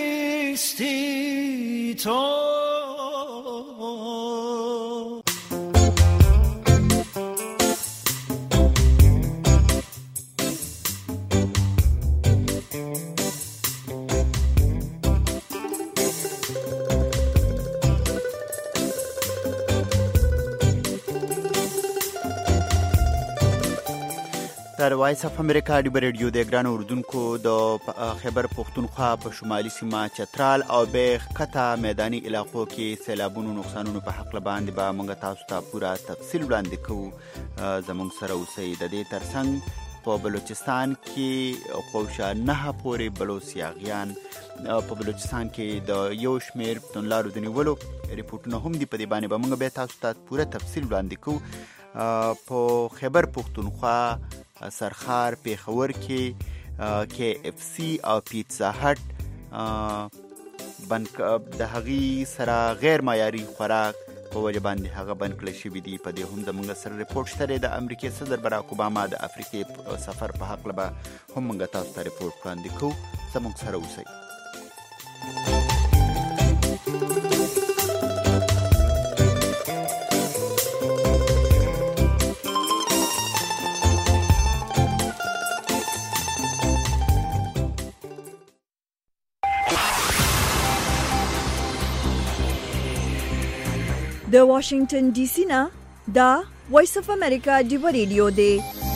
در وایس اف امریکا ډیو ریډیو د ګران اردوونکو د خیبر پختونخوا په شمالي سیمه چترال او بیخ کته میداني علاقو کې سیلابونو نقصانونو په حق باندې به موږ تاسو ته پوره تفصیل وړاندې کوو. زموږ سره اوسئ. د دې ترڅنګ په بلوچستان کې قوشه 9 پورې بلوچستان په بلوچستان کې د یو شمیر پښتونلارو د نیولو ریپورتونه هم دي په دې باندې به موږ به تاسو ته پوره تفصیل وړاندې کوو. په خیبر پختونخوا سرخار پیښور کې KFC او پیتزا هټ د هغې سره غیر معیاري خوراک په وجه باندې هغه بند کړل شوي دي. په دې هم زموږ سره ریپورټ شته دی. د امریکې صدر براک اوباما د افریقې سفر په هکله به هم موږ تاسو ته ریپورټ وړاندې کوو. زموږ سره اوسئ. د واشنگټن ډي سي نه دا وایس اف امریکا ډیو ریډیو دی.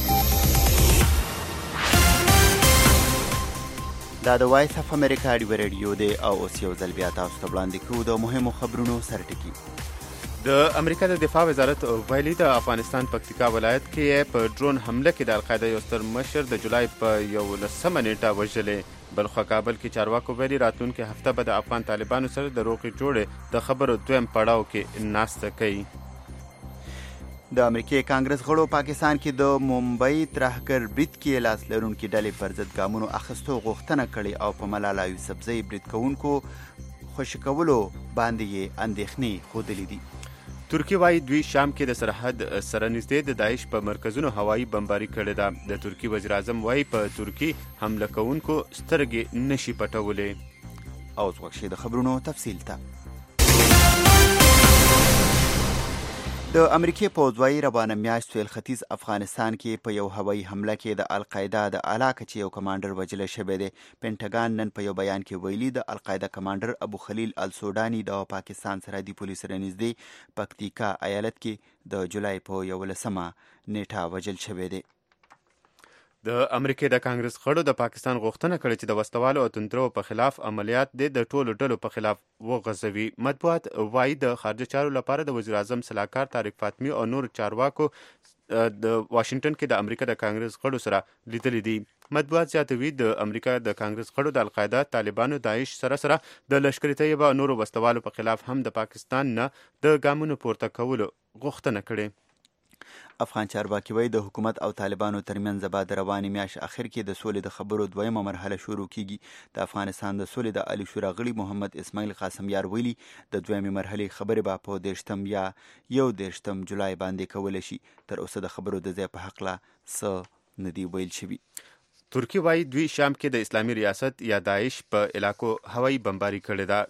دا د وایس اف امریکا ډیو ریډیو دی او اوس یو ځل بیا تاسو ته وړاندې کوو د مهمو خبرونو سرټکی. د امریکا د دفاع وزارت ویلي د افغانستان پکتیکا ولایت کې په ډرون حمله کې د القاعده یو ستر مشر د جولای په 11 نیټه وژلې. بلخوا کابل کې چارواکو ویلي راتلونکې هفته به د افغان طالبانو سره د روغې جوړې د خبرو دویم پړاو کې ناسته کوي. د امریکای کانګرس غړو پاکستان کې د ممبئی ترهګر برید کې لاس لرونکي ډلې پر ضد ګامونو اخیستو غوښتنه کړې او په ملاله یوسفزۍ برید کوونکو خوشي کولو باندې یې اندېښنې ښودلې دي. ترکیه وايي دوی شام کې د سرحد سره نږدې د داعش په مرکزونو هوایي بمباري کړې ده. د ترکیې وزیر اعظم وايي په ترکیې حمله کوونکو سترګې نشي پټولې. او وخت د خبرونو تفصیل ته د امریکای پوځ وايي روانه میاشت سویل ختیځ افغانستان کې په یو هوایي حمله کې د القاعده د اعلی کچې یو کمانډر وژل شوی دی. پینټاګان نن په یو بیان کې ویلي د القاعده کمانډر ابو خلیل السوداني د پاکستان سرحدي پولیس سره نږدې پکتیکا ایالت کې د جولای په 11 نیټه وژل شوی دی. د امریکای د کانګرس غړو د پاکستان غوښتنه کړې چې د وسلوالو او توندرو په خلاف عملیات د ټولو ډلو په خلاف وغځوي. مطبوعات وايي د خارجه چارو لپاره د وزیر اعظم صلاحکار طارق فاطمي او نور چارواکو د واشنگټن کې د امریکا د کانګرس غړو سره لیدلې دي. مطبوعات زیاتوي د امریکا د کانګرس غړو د القاعده، طالبانو، داعش سره د لشکري طیبه او نورو وسلوالو په خلاف هم د پاکستان نه د ګامونو پورته کولو غوښتنه کړې. افغان چارواکي وايي د حکومت او طالبانو ترمنځ به د روانې میاشت اخر کې د سولې د خبرو دویمه مرحله شروع کیږي. د افغانستان د سولې د عالی شورا غړي محمد اسماعیل قاسمیار ویلي د دویمې مرحلې خبرې به په 13 یا 11 جولای باندې کول شي. تر اوسه د خبرو د ځای په حق لا څه نه دی ویل شوی. ترکیه وايي دوی شام کې د اسلامي ریاست یا داعش په علاقو هوایي بمباري کړې ده.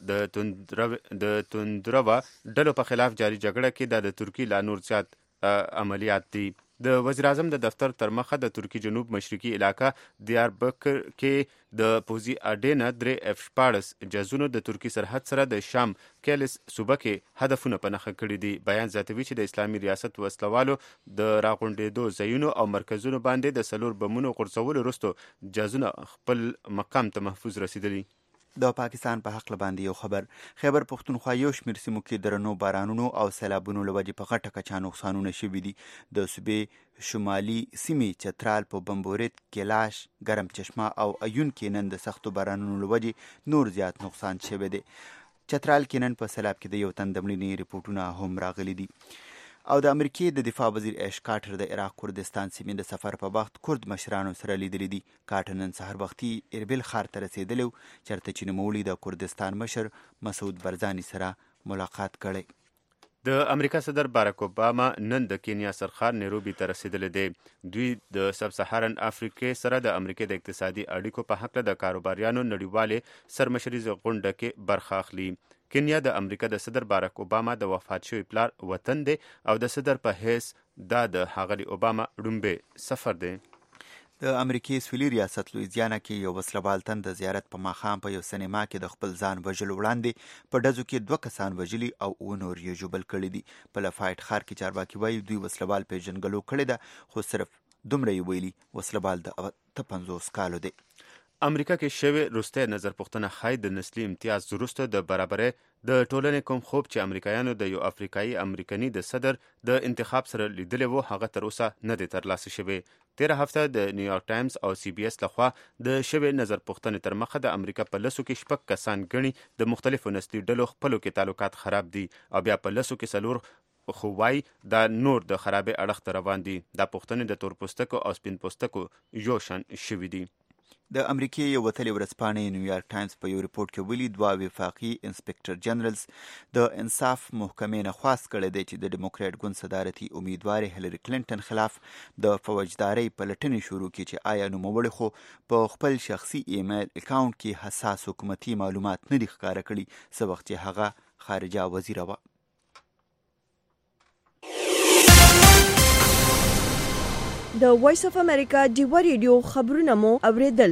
د توندرو ډلو په خلاف جاري جګړه کې د ترکیې لا نور زیات عملیات دي. د وزیر اعظم د دفتر تر مخه د ترکیې جنوب مشرقي علاقه دیاربکر کې د پوځي اډې نه 3 F-14 جهازونو د ترکیې سرحد سره د شام کیلس صوبه کې هدفونه په نښه کړي دي. بیان زیاتوي چې د اسلامي ریاست وسلوالو د راغونډېدو ځایونو او مرکزونو باندې د 4 بمونو غورځولو وروسته جهازونه خپل مقام ته محفوظ رسیدلي. د پاکستان په حق باندې یو خبر. خیبر پښتونخوا یو شمېر سیمو کې درنو بارانونو او سیلابونو له وجې په غټه کچه نقصانونه شوي دي. د صوبې شمالي سیمې چترال په بمبورید، کلاش، ګرم چشمه او ایون کې نن د سختو بارانونو له وجې نور زیات نقصان شوی دی. چترال کې نن په سیلاب کې د یو تن د مړینې رپورټونه هم راغلي دي. او د امریکای د دفاع وزیر ایش کارټر د عراق کردستان سیمې د سفر په وخت کرد مشرانو سره لیدلي دي. کارټر نن سهار وختي اربیل ښار ته رسېدلی و چېرته چې نوموړي د کردستان مشر مسعود برزاني سره ملاقات کړی. د امریکا صدر باراک اوباما نن د کینیا سرخار نیروبي ته رسیدلی دی. دوی د سب سهارن افریقې سره د امریکا د اقتصادي اړیکو په هکله د کاروباریانو نړیوالې سرمشریزه غونډه کې برخه اخلي. کینیا د امریکا د صدر باراک اوباما د وفات شوي پلار وطن دی او د صدر په حیث دا د ښاغلي اوباما لومبی سفر دی. د امریکای سویلي ریاست لویزیانا کې یو وسلوال تن د زیارت په ماښام په یو سینما کې د خپل ځان وژلو وړاندې په ډزو کې 2 کسان وژلي او 9 نور یې ژوبل کړي دي. په لفایټ ښار کې چارواکي وایي دوی وسلوال پیژنګلو کړی ده، خو صرف دومره یې ویلي وسلوال د 50 کالو دی. امریکا کې شوې وروستۍ نظر پوښتنه ښایي د نسلي امتیاز وروسته د برابرۍ د ټولنې کوم خوب چې امریکایانو د یو افریقایي امریکني د صدر د انتخاب سره لیدلی و هغه تر اوسه نه دی ترلاسه شوی. 13 هفته د نیویارک ټایمز او CBS لخوا د شوې نظر پوښتنې تر مخه د امریکا په لسو کې 6 کسان ګڼي د مختلفو نسلي ډلو خپلو کې تعلقات خراب دي او بیا په لسو کې 4 خو وايي دا نور د خرابې اړخ ته روان دي. دا پوښتنې د تور پوستکو او سپین پوستکو یو شان شوي دي. د امریکای یو وتلې ورځپاڼې نیویارک ټایمز په یو ریپورت کې ویلي دوه وفاقي انسپکټر جنرالز د انصاف محکمې نه خواست کړی دی چې د ډیموکراټ ګوند صدارتي امیدوار هیلری کلینټن خلاف د فوجدارۍ پلټنې شروع کړي چې آیا نوموړي خو په خپل شخصي ایمیل اکاونټ کې حساس حکومتي معلومات نه دي ښکاره کړي څه وخت چې هغه خارجه وزیره وه. د وایس اف امریکا ډیوا ریډیو خبرونه مو اوریدل.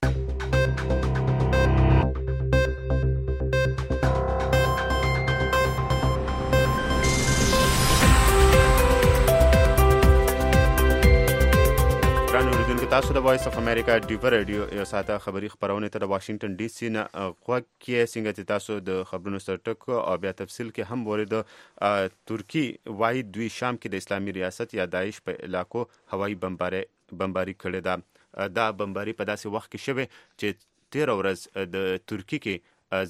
تاسو د وایس اف امریکا ډیوا ریډیو یو ساعته خبری خبرونه ته د واشنگټن ډي سي نه غوږ کې څنګه چې تاسو د خبرونو سره ټکو او بیا تفصیل کې هم ورید ترکی وايي دوی شام کې د اسلامي ریاست یا داعش په علاقو هوایي بمباري کړې ده. دا بمباري په داسې وخت کې شوه چې 13 ورځ د ترکی کې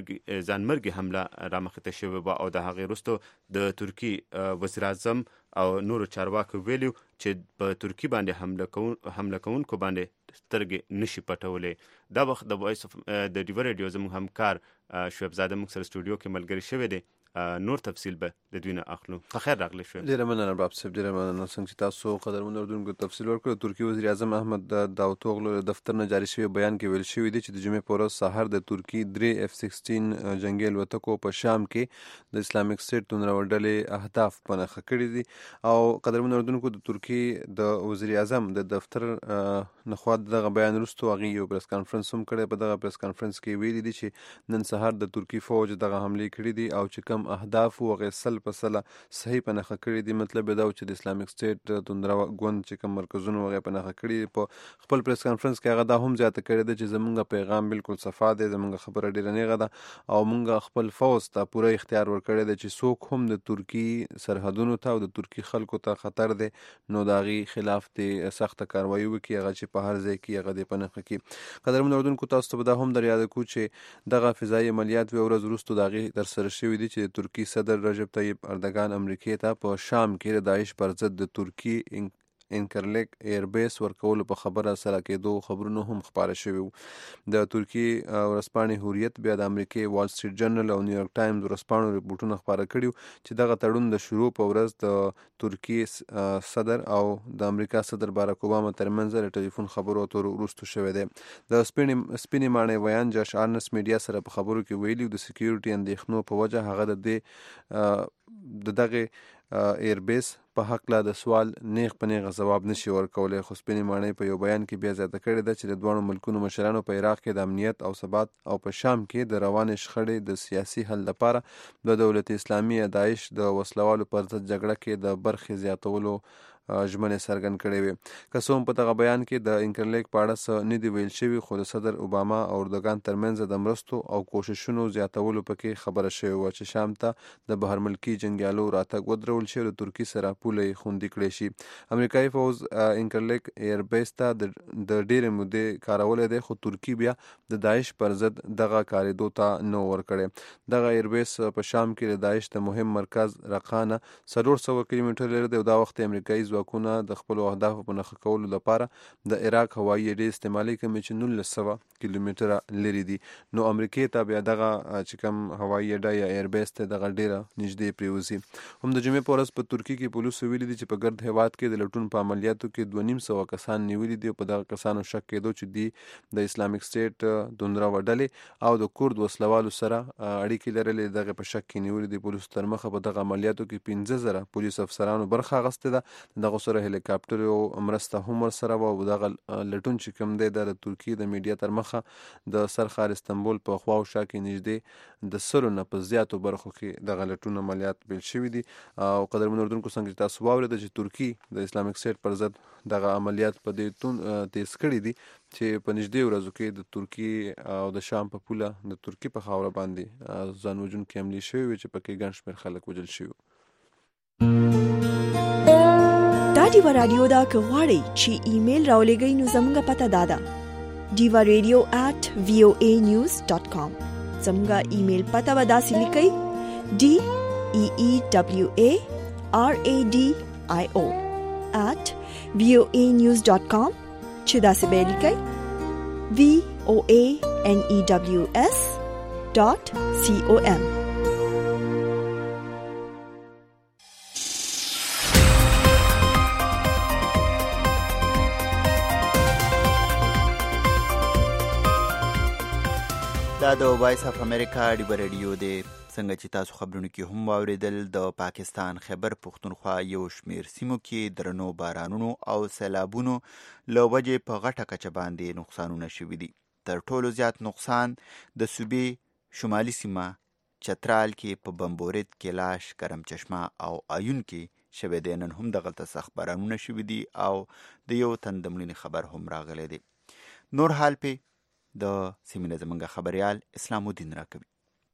ځانمرګي حمله رامخته شوه او د هغې وروسته د ترکی وزیر اعظم او نورو چارواکو ویلو چې په ترکی باندې حمله کوونکو باندې سترګې نشي پټولې. دا وخت د وایس اف د ډیوا ریډیو زموږ همکار شعیب زاده موږ سره سټوډیو کې ملګری شوی دی. نور تفصیل به د دوی نه اخلو. خیر راغلی شو. ډیره مننه باب صاحب، ډیره مننه څنګه چې تاسو قدرمن اردوونکو تفصیل ورکړو. ترکی وزیر اعظم احمد داوتوغلو دفتر نه جاری شوی بیان کې ویل شوی دی چې د جمعې په ورځ سهار د ترکی 3 F-16 جنگي الوتکو په شام کې د اسلامک سټیټ تندرو ډلې اهداف پنهخه کړي دي او قدرمن اردوونکو د ترکی د وزیر اعظم د دفتر نخوا دغه بیان وروسته هغه یو پریس کانفرنس هم کړی. په دغه پریس کانفرنس کې ویلي دي چې نن سهار د ترکی فوج دغه حمله کړې دي او چې کم اهداف او غسل په سلا صحیح پنهخه کړی دي. مطلب دا و چې د اسلامک سټیټ تندرو ګوند چې کوم مرکزونه وغه پنهخه کړی. په خپل پریس کانفرنس کې هغه دا هم زیاته کړی دی چې زمونږ پیغام بالکل صفا دی، زمونږ خبره ډیره نیغه ده او مونږ خپل فوج ته پوره اختیار ورکړی دی چې څوک هم د ترکی سرحدونو ته او د ترکی خلکو ته خطر دی نو داغي خلاف د سخت کاروایی وکړي، هغه چې په هر ځای کې هغه د پنهخه کړي. قدرمن اردوونکو تاسو ته دا هم در یاد کو چې دغه فضایي عملیات و ورځ وروسته داغي تر سره شوی دي چې ترکی صدر رجب طیب اردوغان امریکای ته په شام کې د داعش پر ضد د ترکی انکرلیک ایر بیس ورکول په خبره سره کېدو خبرونه هم خبره شوی. د ترکی ورځپاڼې هوریت بیا د امریکای وال سټریټ جرنل او نیویارک ټایمز ورځپاڼو ریپورتونه خبره کړي چې دغه تړون د شروع په ورځ د ترکی صدر او د امریکا صدر باراک اوباما ترمنځ د ټلیفون خبرو اترو وروسته شوی دی. د سپینې ماڼۍ ویان جاش آرنس میډیا سره په خبرو کې ویلي د سکیورټي اندېښنو په وجه هغه د دغه ایر بیس په حق لا د سوال نیغ په نیغه ځواب نشي ورکولای. خو سپینې ماڼۍ په یو بیان کې بیا زیاته کړې ده چې د دوه ملکونو مشرانو په عراق کې د امنیت او ثبات او په شام کې د روانې شخړې د سیاسي حل لپاره د دولت اسلامي داعش د وسلوالو پر ضد جګړه کې د برخې زیاتولو ژمنې څرګند کړې وې. که څه هم په دغه بیان کې د انکرلیک په اړه څه نه دي ویل شوي خو د صدر اوباما او اردوغان ترمنځ د مرستو او کوششونو زیاتولو پکې خبره شوې وه چې شام ته د بهر ملکي جنګیالو راتګ ودرول شي او د ترکي سره پوله یې خوندي کړی شي. امریکایي فوز انکرلیک ایر بیس ته د ډېرې مودې کارولی دی خو ترکي بیا د داعش پر ضد دغه کارېدو ته نه ورکړی. دغه ایر بیس په شام کې د داعش د مهم مرکز رقانه 400 کیلومتر لري دی او دا وخت امریکایي ځواکونه د خپل اهدافو په نښه کولو لپاره د عراق هوایي اډې استعمالي کوي چې 1900 کیلومتره لري دي. نو امریکای ته بیا دغه چې کوم هوایي اډه یا ایر بیس ته دغه ډیره نږدې پریوزي. هم د جمعې په ورځ په ترکیه کې پولیسو ویلي دي چې په ګرد هیواد کې د لټون په عملیاتو کې 250 کسان نیولي دي او په دغه کسانو شک کېدو چې دی د اسلامک سټیټ دونرو ډلې او د کورد وسلوالو سره اړیکې لرلې دغه په شک کې نیولي دي. پولیسو تر مخه په دغه عملیاتو کې 15000 پولیس افسرانو برخه اخیستې ده. دغه سره هلیکاپټر او مرسته هم ورسره و او دغه لټون چې کوم دی د ترکیه د میډیا تر مخه د سرخار استنبول په خوا او شا کې نږدې د 100 نه په زیاتو برخو کې دغه لټون عملیات پیل شوي دي. او قدرمن اردوونکو څنګه تاسو واورید چې ترکیه د اسلامک سټیټ پر ضد دغه عملیات په دې تیز کړي دي چې په نږدې ورځو کې د ترکیه او د شام په پوله د ترکیه په خاوره باندې ځان وژونکي حملې شوي وي چې پکې ګڼ شمېر خلک وژل شوي. ډیوا رادیو دا که غواړئ چې ایمیل راولېږئ نو زموږ پته دا ده diva.radio@voanews.com. زموږ ایمیل پته به داسې لیکئ DEEWARADIO@voanews.com چې داسې به لیکئ voanews.com. دا د وایس اف امریکا ډیبه ریډیو دی. څنګه چې تاسو خبرونو کې هم واوریدل، د پاکستان خیبر پختونخوا یو شمیر سیمو کې درنو بارانونو او سیلابونو له وجې په غټه کچه باندې نقصانونه شوي دي. تر ټولو زیات نقصان د صوبې شمالي سیمه چترال کې په بمبورید، کلاش، کرم چشمه او آیون کې شوي دي. نن هم دغلته سخت بارانونه شوي دي او د یو تن د مړینې خبر هم راغلی دی. نور حال په د سیمې زمونږ خبريال اسلام الدین راکوي.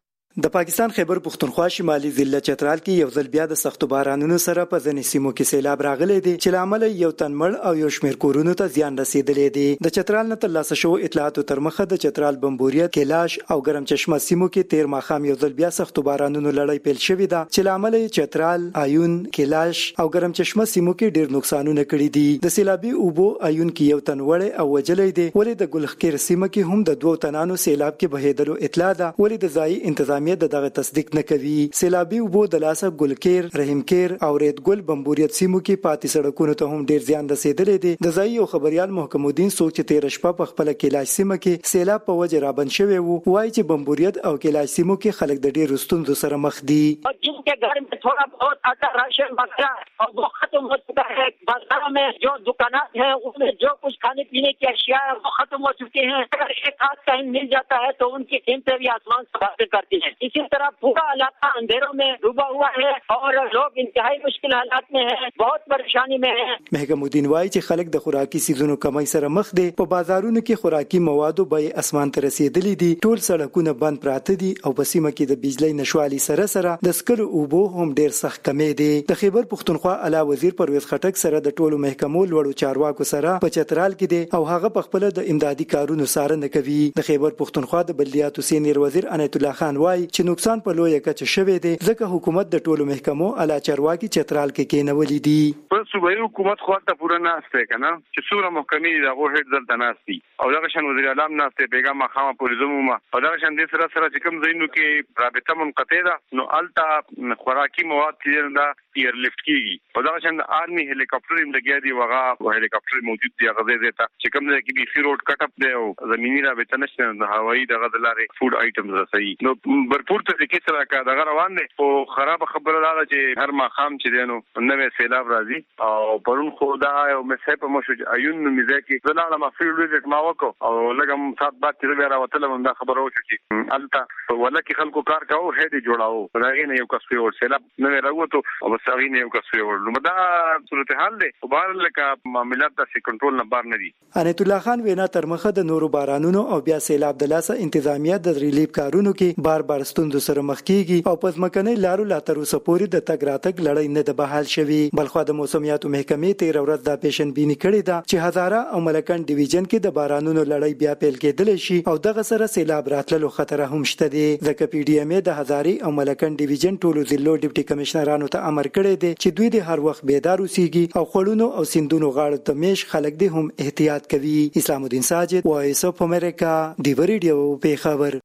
د پاکستان خیبر پختونخوا شمالي ضلع چترال کې یو ځل بیا د سختو بارانونو سره په ځینې سیمو کې سیلاب راغلی دی چې لامل یو تن مړ او یو شمیر کورونو ته زیان رسیدلی دی. د چترال نه ترلاسه شو اطلاعاتو تر مخه د چترال بمبوریت، کلاش او ګرم چشمه سیمو کې تیر ماښام یو ځل بیا سختو بارانونو لړۍ پیل شوې ده چې لامل چترال، آیون، کلاش او ګرم چشمه سیمو کې ډیر نقصانونه کړي دي. د سیلابي اوبو آیون کې یو تن وړي او وجلې دی، ولې د ګلخکیر سیمه کې هم د 2 تنانو سیلاب کې بهیدلو اطلاع ده، ولې د ځای انتظامیه دغه تصدیق نه کوي. سیلابي اوبو د لاسه ګلکیر، رحیمکیر او ریدګل بمبوریت سیمو کې پاتې سړکونو ته هم ډیر زیان رسیدلی دی. د ځای یو خبريال محکم الدین څوک چې تیر شپه په خپل کلاش سیمه کې سیلاب په وجه رابند شوی وو، وایي چې بمبوریت او کلاش سیمو کې خلک د ډیر ستونزو سره مخ دي. جن के घर में थोड़ा बहुत आटा राशन वगैरह और वो खत्म हो चुका है. बाजारों में जो दुकानात हैं उसमें जो कुछ खाने पीने की अशिया है वो खत्म हो चुके हैं. अगर एक आध टाइम मिल जाता है तो उनकी कीमतें भी आसमान से बातें करती हैं. इसी तरह पूरा इलाका अंधेरों में डूबा हुआ है और लोग इंतहाई मुश्किल हालात में हैं, बहुत परेशानी में हैं. محکم الدین وایي چې خلک د خوراکي سیزونو کمی سره مخ دي. په بازارونو کې خوراکي موادو بیې اسمان ته رسیدلې دي. ټول سړکونه بند پراته دي او په سیمه کې د بجلی نشوالي سره د سکلو اوبو هم ډیر سخت کمی دي. د خیبر پختونخوا اعلی وزیر پرویز خټک سره د ټولو محکمو لوړو چارواکو سره په چترال کې دي او هغه په خپل د امدادي کارونو څارنه کوي. د خیبر پختونخوا د بلدیاتو سینیر وزیر انیت الله خان وایي چې نقصان په لویه کچه شوی دی، ځکه حکومت د ټولو محکمو اعلی چارواکي چترال کې کېنولي دي. په صوبایي حکومت خو ته پوره ناشته کنه چې څوره محکمې دغه هډ دلته ناشتي او دغه شان وزیر اعظم ناشته پیغام خامہ پولیسوم او دغه شان د سره چې کوم ځینو کې رابطه منقطع ده، نو الته خوراکي مواد کې دا ایر لفت کیږي او دغه شان آرمي هلیکاپټر هم لګیا دی، وغه هلیکاپټر موجود دی هغه ځای ته چې کوم ځای کې به فی روډ کټ اپ دی او زمینی رابطه نشته، د هوایي دغه د لارې فود آیټمز رسي. نو برپور ته کې سره کا دغه روان دي او خراب خبره ده چې هر ماقام چې دینو نوې سیلاب راځي او پرون خو دا یو مسه په مشو ایون نو میزه کې زلاله ما فیلډ ویزټ ما وکړو او لګم سات بعد چې بیا راوتلم دا خبره وشو چې الته ولکه خلکو کار کاوه هدي جوړاو دا نه یو کس یو سیلاب نوې راوته او بس هغه نه یو کس یو نو دا صورتحال دی او بهر لکه معاملات د کنټرول نه بار نه دي. انیت الله خان وینا تر مخه د نورو بارانونو او بیا سیلاب د لاسه انتظامیه د ریلیف کارونو کې بار ستوندو سره مخ کیږي او په ځمکنۍ لارو لا تر اوسه پورې د تګ راتګ لړۍ نه د بحال شوي. بلخو د موسمیاتو محکمې تیر ورځ دا پیشنبینی کړې ده چې هزاره او ملکن ډیویژن کې د بارانونو لړۍ بیا پیل کېدلی شي او دغه سره سیلاب راتللو خطر هم شته دی. ځکه پی ډی ام د هزاري او ملکن ډیویژن ټولو ضلعو ډیپټي کمشنرانو ته امر کړی دی چې دوی د هر وخت بیدار اوسېږي او خړونو او سیندونو غاړو ته میش خلک دې هم احتیاط کوي. اسلام الدین ساجد، وایس اف امریکا، ډیو ریډیو پیښور.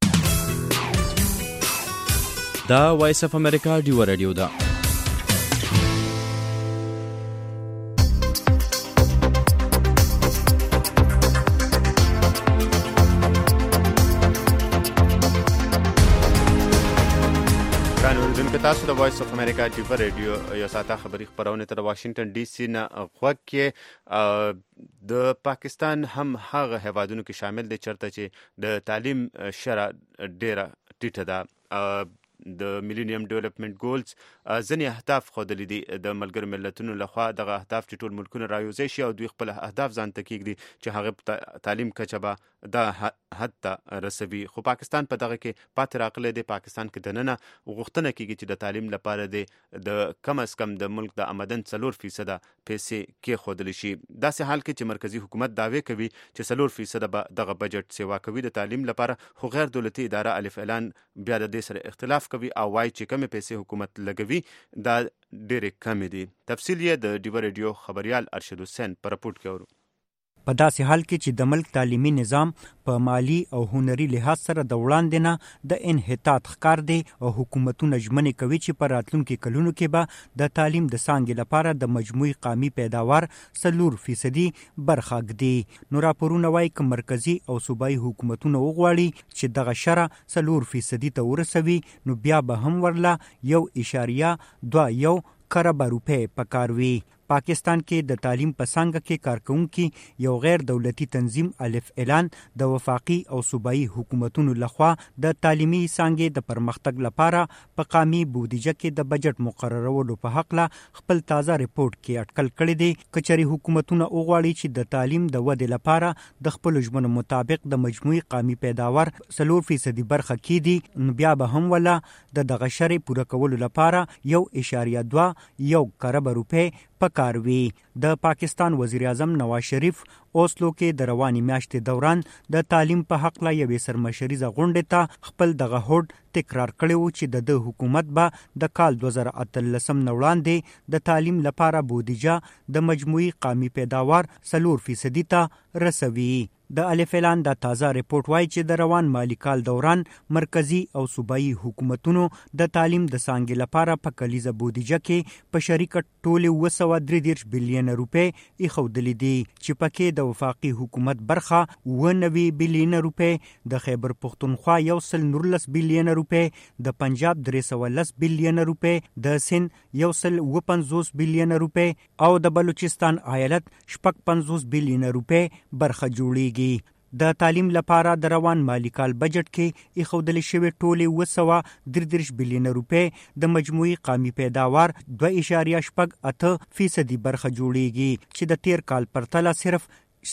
دا وایس اف امریکا ډیو ریډیو ده. تاسو د وایس اف امریکا ډیو ریډیو یو ساته خبری خبرونه تر واشنگټن ډي سي نه غوږ کې د پاکستان هم هغه هیوادونو کې شامل دي چرته چې د تعلیم شرع ډیره ټیټه ده. د میلینیم ډیولپمنٹ ګولز ځنې اهداف ښودلي دي د ملګرو ملتونو لخوا، دغه اهداف چې ټول ملکونه رايوځای شي او دوی خپل اهداف ځان ته کېږدي چې هغه تعلیم کچه به دا حد ته رسوي. خو پاکستان په دغه کې پاتې راغلی دی. پاکستان کې دننه غوښتنه کېږي چې د تعلیم لپاره د کم از کم د ملک د آمدن 4% پیسې کېښودلی شي. داسې حال کې چې مرکزي حکومت دعوی کوي چې 4% به دغه بجټ سیوا کوي د تعلیم لپاره، خو غیر دولتي اداره الف اعلان بیا د دې سره اختلاف کوي او وایي چې کمې پیسې حکومت لګوي دا ډېرې کمې دي. تفصیل یې د ډیو ریډیو خبریال ارشد حسین په رپورټ کې اورو. په داسې حال کې چې د ملک تعلیمي نظام په مالی او هنري لحاظ سره د وړاندې نه د انحطاط ښکار دی او حکومتونه ژمنې کوي چې په راتلونکي کلونو کې به د تعلیم د څانګې لپاره د مجموعي قامي پیداوار 4% برخه ږدي. نو راپورونه وایي که مرکزي او صوبایي حکومتونه وغواړي چې دغه شرح 4% ته ورسوي نو بیا به هم ورله 1.21 کروڑ روپۍ پکار وي. پاکستان کې د تعلیم په څانګه کې کارکونکي یو غیر دولتي تنظیم الف اعلان د وفاقي او صوبایي حکومتونو لخوا د تعلیمي څانګې د پرمختګ لپاره په قامي بودیجه کې د بجټ مقررولو په حق له خپل تازه ریپورت کې اټکل کړی دی. کچري حکومتونه وغواړي چې د تعلیم د ودې لپاره د خپل ژمنو مطابق د مجموعي قامي پیداوار 4% برخه کیدي نو بیا به هم ولا د دغه شرط پوره کولو لپاره 1.21 کروڑ روپۍ پکار وی. د پاکستان وزیر اعظم نواز شریف اوسلو کې د رواني میاشتې دوران د تعلیم په حق لا یوې سرمشریزه غونډې ته خپل دغه هوډ تکرار کړی و چې د حکومت به د کال 2013 نه وړاندې د تعلیم لپاره بودیجه د مجموعي قامي پیداوار 4% ته رسوي. د الف اعلان د تازه ریپورت وایي چې د روان مالی کال دوران مرکزی او صوبایي حکومتونو د تعلیم د څانګې لپاره په کلیزه بودیجه کې په شریکه ټولې 233 بلین روپۍ ایښودلې دي چې پکې د وفاقي حکومت برخه 90 بلین روپۍ، د خیبر پختونخوا 119 بلین روپۍ، د پنجاب 310 بلین روپۍ، د سند 150 بلین روپۍ او د بلوچستان ایالت 50 بلین روپۍ برخه جوړیږي. د تعلیم لپاره د روان مالی کال بجټ کې ایښودل شوی ټولې 233 بلین روپۍ د مجموعي قامي پیداوار 2.8% برخه جوړیږي چې د تیر کال پرتله صرف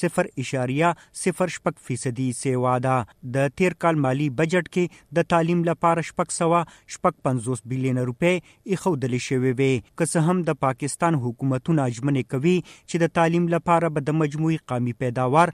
0.06% سیوا ده. د تیر کال مالی بجټ کې د تعلیم لپاره 650 بلین روپۍ ایښودل شوی وي. که څه هم د پاکستان حکومتونه ژمنې کوي چې د تعلیم لپاره به د مجموعي قامي پیداوار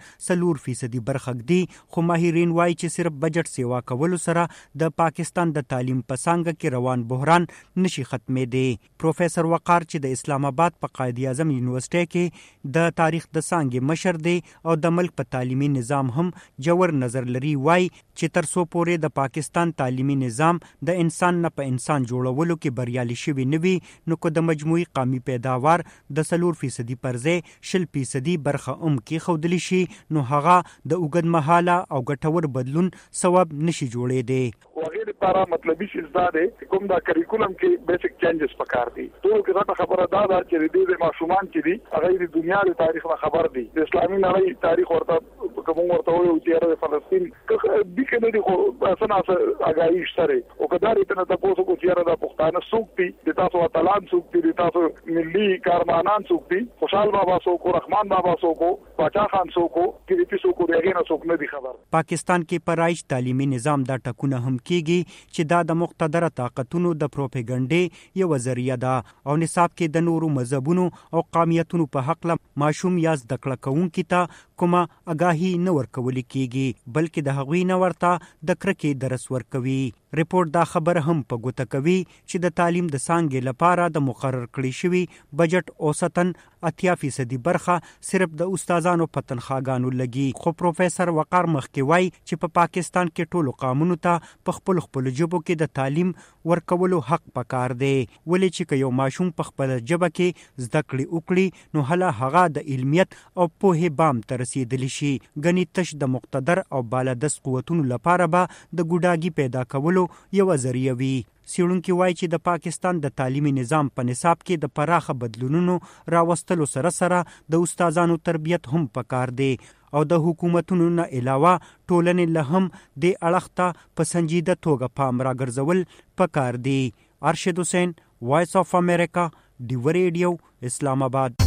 4% برخه ږدي، خو ماهرین وایي چې صرف بجټ سیوا کولو سره د پاکستان د تعلیم په څانګه کې روان بحران نشي ختمېدی. پروفیسر وقار چې د اسلام آباد په قائد اعظم یونیورسيټي کې د تاریخ د څانګې مشر دی او د ملک په تعلیمي نظام هم جوړ نظر لري، وای چې تر څو پورې د پاکستان تعلیمي نظام د انسان نه په انسان جوړولو کې بریالي شوی نه وي نو که د مجموعي قامي پیداوار د 4% پر ځای 0% برخه کې خودلی شي نو هغه د اوږد مهاله او ګټور بدلون سبب نشي جوړېدی. وغیر لپاره مطلبي شي زده کوم دا کریکولم کې بیسیک چینجز پکار دي. ټول کې خبره دا ده چې د ماشومان چې دي هغه د دنیا د تاریخ خبر دي، د اسلامي نړۍ تاریخ ورته کوم ورته وي چې د فلسطین د کله د اسنه اگاهی شته او کداري ته تاسو کو چې د پښتانه سوق دي، د تاسو اتلان سوق دي، د تاسو ملي کارمانان سوق دي، خوشحال بابا سوق، رحمان بابا سوق، باچا خان سوق، کې دې سوق دغه نه سوق نه دي خبر. پاکستان کې پرایش تعلیمي نظام دا ټکونه هم کیږي چې دا د مقتدر طاقتونو د پروپاګاندا یو ذریعہ ده او نصاب کې د نورو مذهبونو او قومیتونو په حق له ماشوم یا زده کړه کوونکي ته کومه آگاهی نه ورکول کیږي بلکې د هغوی نه ورته د کرکې درس ورکوي. ریپورت دا خبر هم په ګوته کوي چې د تعلیم د څانګې لپاره د مقرر کړی شوی بجټ اوسطن 80% برخه صرف د استادانو په تنخواګانو لګي. خو پروفیسر وقار مخکې وایي چې په پاکستان کې ټولو قومونو ته په خپل ژبو کې د تعلیم ورکولو حق پکار دی، ولې چې یو ماشوم په خپل ژبه کې زده کړې وکړي نو هله هغه د علمیت او پوهې بام ته رسیدلی شي. ګنې تش د مقتدر او بالادست قوتونو لپاره به د ګوډاګي پیدا کولو یو ذریعہ وي. څېړونکي وایي چې د پاکستان د تعلیمي نظام په نصاب کې د پراخه بدلونونو راوستلو سره سره د استادانو تربیت هم پکار دی او د حکومتونو نه علاوه ټولنې له هم د اړخ ته په سنجیده توګه پام راګرځول پکار دی. ارشد حسین، وایس آف امریکا، ډیو ریډیو، اسلام آباد.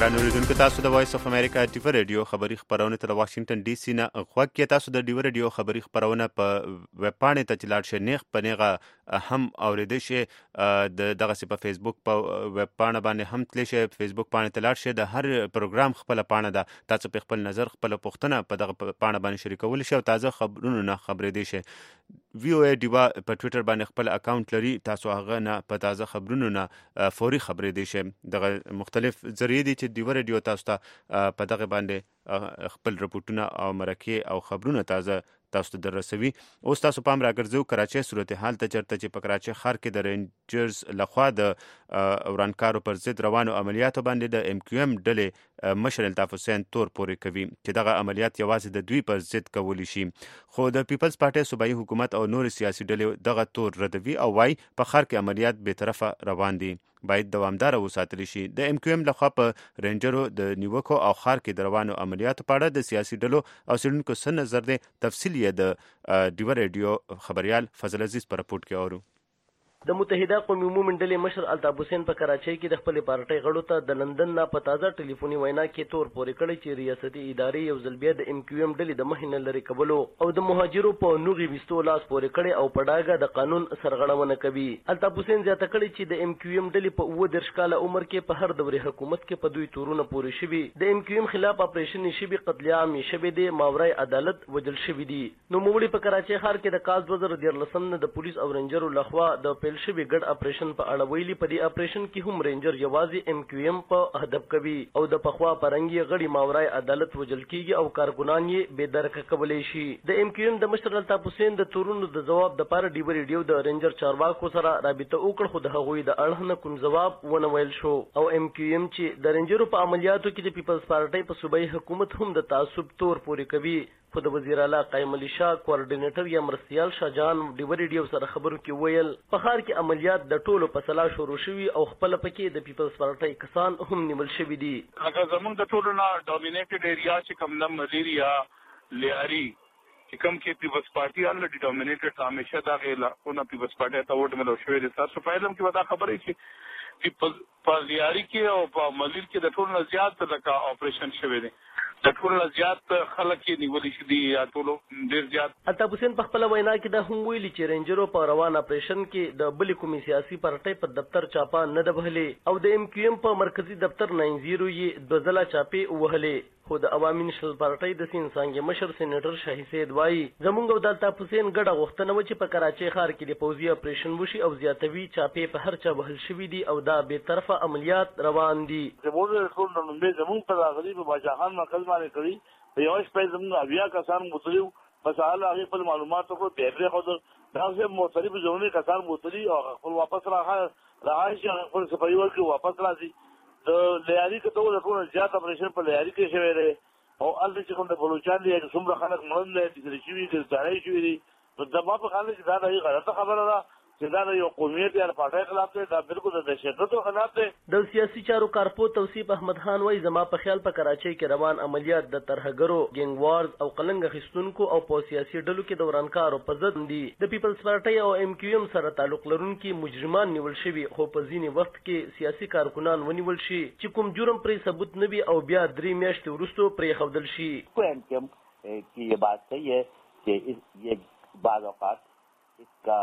ګران اوریدونکو، تاسو د وایس اف امریکا ډیو رادیو خبری خبرونه ته واشنگټن ډي سي نه غوږ کې. تاسو د ډیو رادیو خبری خبرونه په ویب پاڼې ته چلاړ شئ، نیغ په نیغه هم اوریدئ شئ. دغه سی په فیسبوک په ویب پاڼه باندې هم تللی شئ، فیسبوک پاڼې ته لاړ شئ. د هر پروګرام خپل پاڼه ده، تاسو په خپل نظر خپل پوښتنه په دغه پاڼه باندې شریکول شئ او تازه خبرونه نه خبرېدئ شئ. وی او ای ډیوا په ټوئیټر باندې خپل اکاونټ لري، تاسو هغه نه په تازه خبرونو نه فوري خبرېدئ شئ. دغه مختلف ذریعې دي چې ډیو رادیو تاسو ته په دغه باندې خپل رپورټونه او مرکې او خبرونه تازه تاسو ته دررسوي. اوس تاسو پام راګرځو کراچۍ صورتحال ته، چېرته چې په کراچۍ ښار کې د رینجرز لخوا د ورانکارو پر ضد روانو عملیاتو باندې د ام کیو ام ډلې مشر الطاف حسین تور پورې کوي چې دغه عملیات یوازې د دوی پر ضد کولی شي. خو د پیپلز پارټۍ صوبایي حکومت او نور سیاسي ډلې دغه تور ردوي او وايي په ښار کې عملیات بې طرفه روان دي، باید دوامداره وساتل شي. د ام کیو ام لخوا په رینجرو د نیوکو او ښار کې د روانو عملیاتو په اړه د سیاسي ډلو او څېړونکو څه نظر دی، تفصیل یې د ډیو رادیو خبریال فضل عزیز په رپورټ کې اورو. د متحده قومي مومن ډلې مشر الطاف حسین په کراچۍ کې د خپل پارټۍ غړو ته د لندن نه په تازه ټلیفوني وینا کې تور پورې کړی چې ریاستي ادارې یو ځل بیا د ام کیو ام ډلې د مخې نه لرې کولو او د مهاجرو په نوغې ویستو لاس پورې کړی او په ډاګه د قانون سرغړونه کوي. الطاف حسین زیاته کړې چې د ام کیو ام ډلې په 29 کاله عمر کې په هر دورې حکومت کې په دوی تورونه پورې شوي. د ام کیو ام خلاف اپریشن شوي، قتل عام شوي دي، ماورای عدالت وجل شوي دي. نو موړي په کراچۍ ښار کې د کال 2013 نه د پولیس او رینجرو لخوا د پیل شوي ګډ اپریشن په اړه ویلي. په دې اپریشن کې هم رینجر یوازې ام کیو ام په هدف کوي او د پخوا پرنګي غړي ماورای عدالت وجل کیږي او کارګنان یې بې درکه کولی شي. د ام کیو ام د مشر الطاف حسین د تورونو د جواب د پاره ډیو رادیو د رینجر چارواکو سره رابطه وکړه، خو د هغوی د اړه نه کوم جواب ونه ویل شو. او ام کیو ام چې د رینجرو په عملیاتو کې د پیپلز پارټۍ په صوبایي حکومت هم د تعصب تور پورې کوي. خو د وزیر اعلی قایم علي شاه کوارډینیټر یا مرستیال شاهجان ډیو رادیو سره خبرو کې ویل په ښار کې عملیات د ټولو په سلا شروع شوي او خپل پکې د پیپلز پارټۍ کسان هم نیول شوي دي. هغه زموږ د ټولو نه ډومینیټډ ایریا چې کوم د ملیریا لیاري چې کوم کې پیپلز پارټي الریډي ډومینیټډ همیشه دا غیلا او نه پیپلز پارټي ته ووټ ملو شوی دي. تاسو په علم کې ودا خبرې چې پیپل په لیاري کې او په ملیر کې د ټولو نه زیات لکه اپریشن شوی دی، د ټولو نه زیات خلک یې نیولي شي دي، یا ټولو ډېر زیات. الطاف حسین په خپله وینا کې دا هم ویلي چې رینجرو په روان اپریشن کې د بلې کومې سیاسي پارټۍ په دفتر چاپه نه ده وهلې او د ام کیو ام په مرکزي دفتر 90 یې 2 ځله چاپې وهلې. خو د عوامي نشنل پارټۍ د سین څانګې مشر سېنیټر شاهي سید وایي زموږ او د الطاف حسین ګډه غوښتنه وه چې په کراچۍ ښار کې د پوځي اپریشن وشي او زیاتوي چاپې په هر چا وهل شوي دي او دا بې طرفه عملیات روان دي. زموږ ټول د لومړي زموږ په راغلي په باچاخان مرکز باندې کړي په یوه شپه زموږ 80 کسان متلي بس حال هغې خپل معلومات وکړو بیا پرېښودل. دا چې مختلف ځایونه کسان متلي او خپل واپس راغی شي خپل صفایي ورکړي واپس راځي. د لیاري کې ټول ټول زیات اپریشن په لیاري کې شوی دی او هلته چې کوم د بلوچان دي څومره خلک مړه دي ډېر شوي ګرفتارۍ شوي دي. نو زما په خیال کې دا د غلطه خبره ده چې دا د یو قومیت یا پارټۍ خلاف دی، دا بالکل د دهشتګردو خلاف دی. د سیاسي چارو کارپو توصیف احمد خان وایي زما په خیال په کراچۍ کې روان عملیات د ترهګرو، ګینګ وارز او قلنګ اخیستونکو او په سیاسي ډلو کې د ورانکارو په ضد دي. د پیپلز پارټۍ او ام کیو ام سره تعلق لرونکي مجرمان نیول شوي، خو په ځینې وخت کې سیاسي کارکنان ونیول شي چې کوم جرم پرې ثبوت نه وي او بیا 3 میاشتې وروسته پرېښودل شي. ام کیو ام کی یہ بات صحیح ہے کہ یہ بعض اوقات اس کا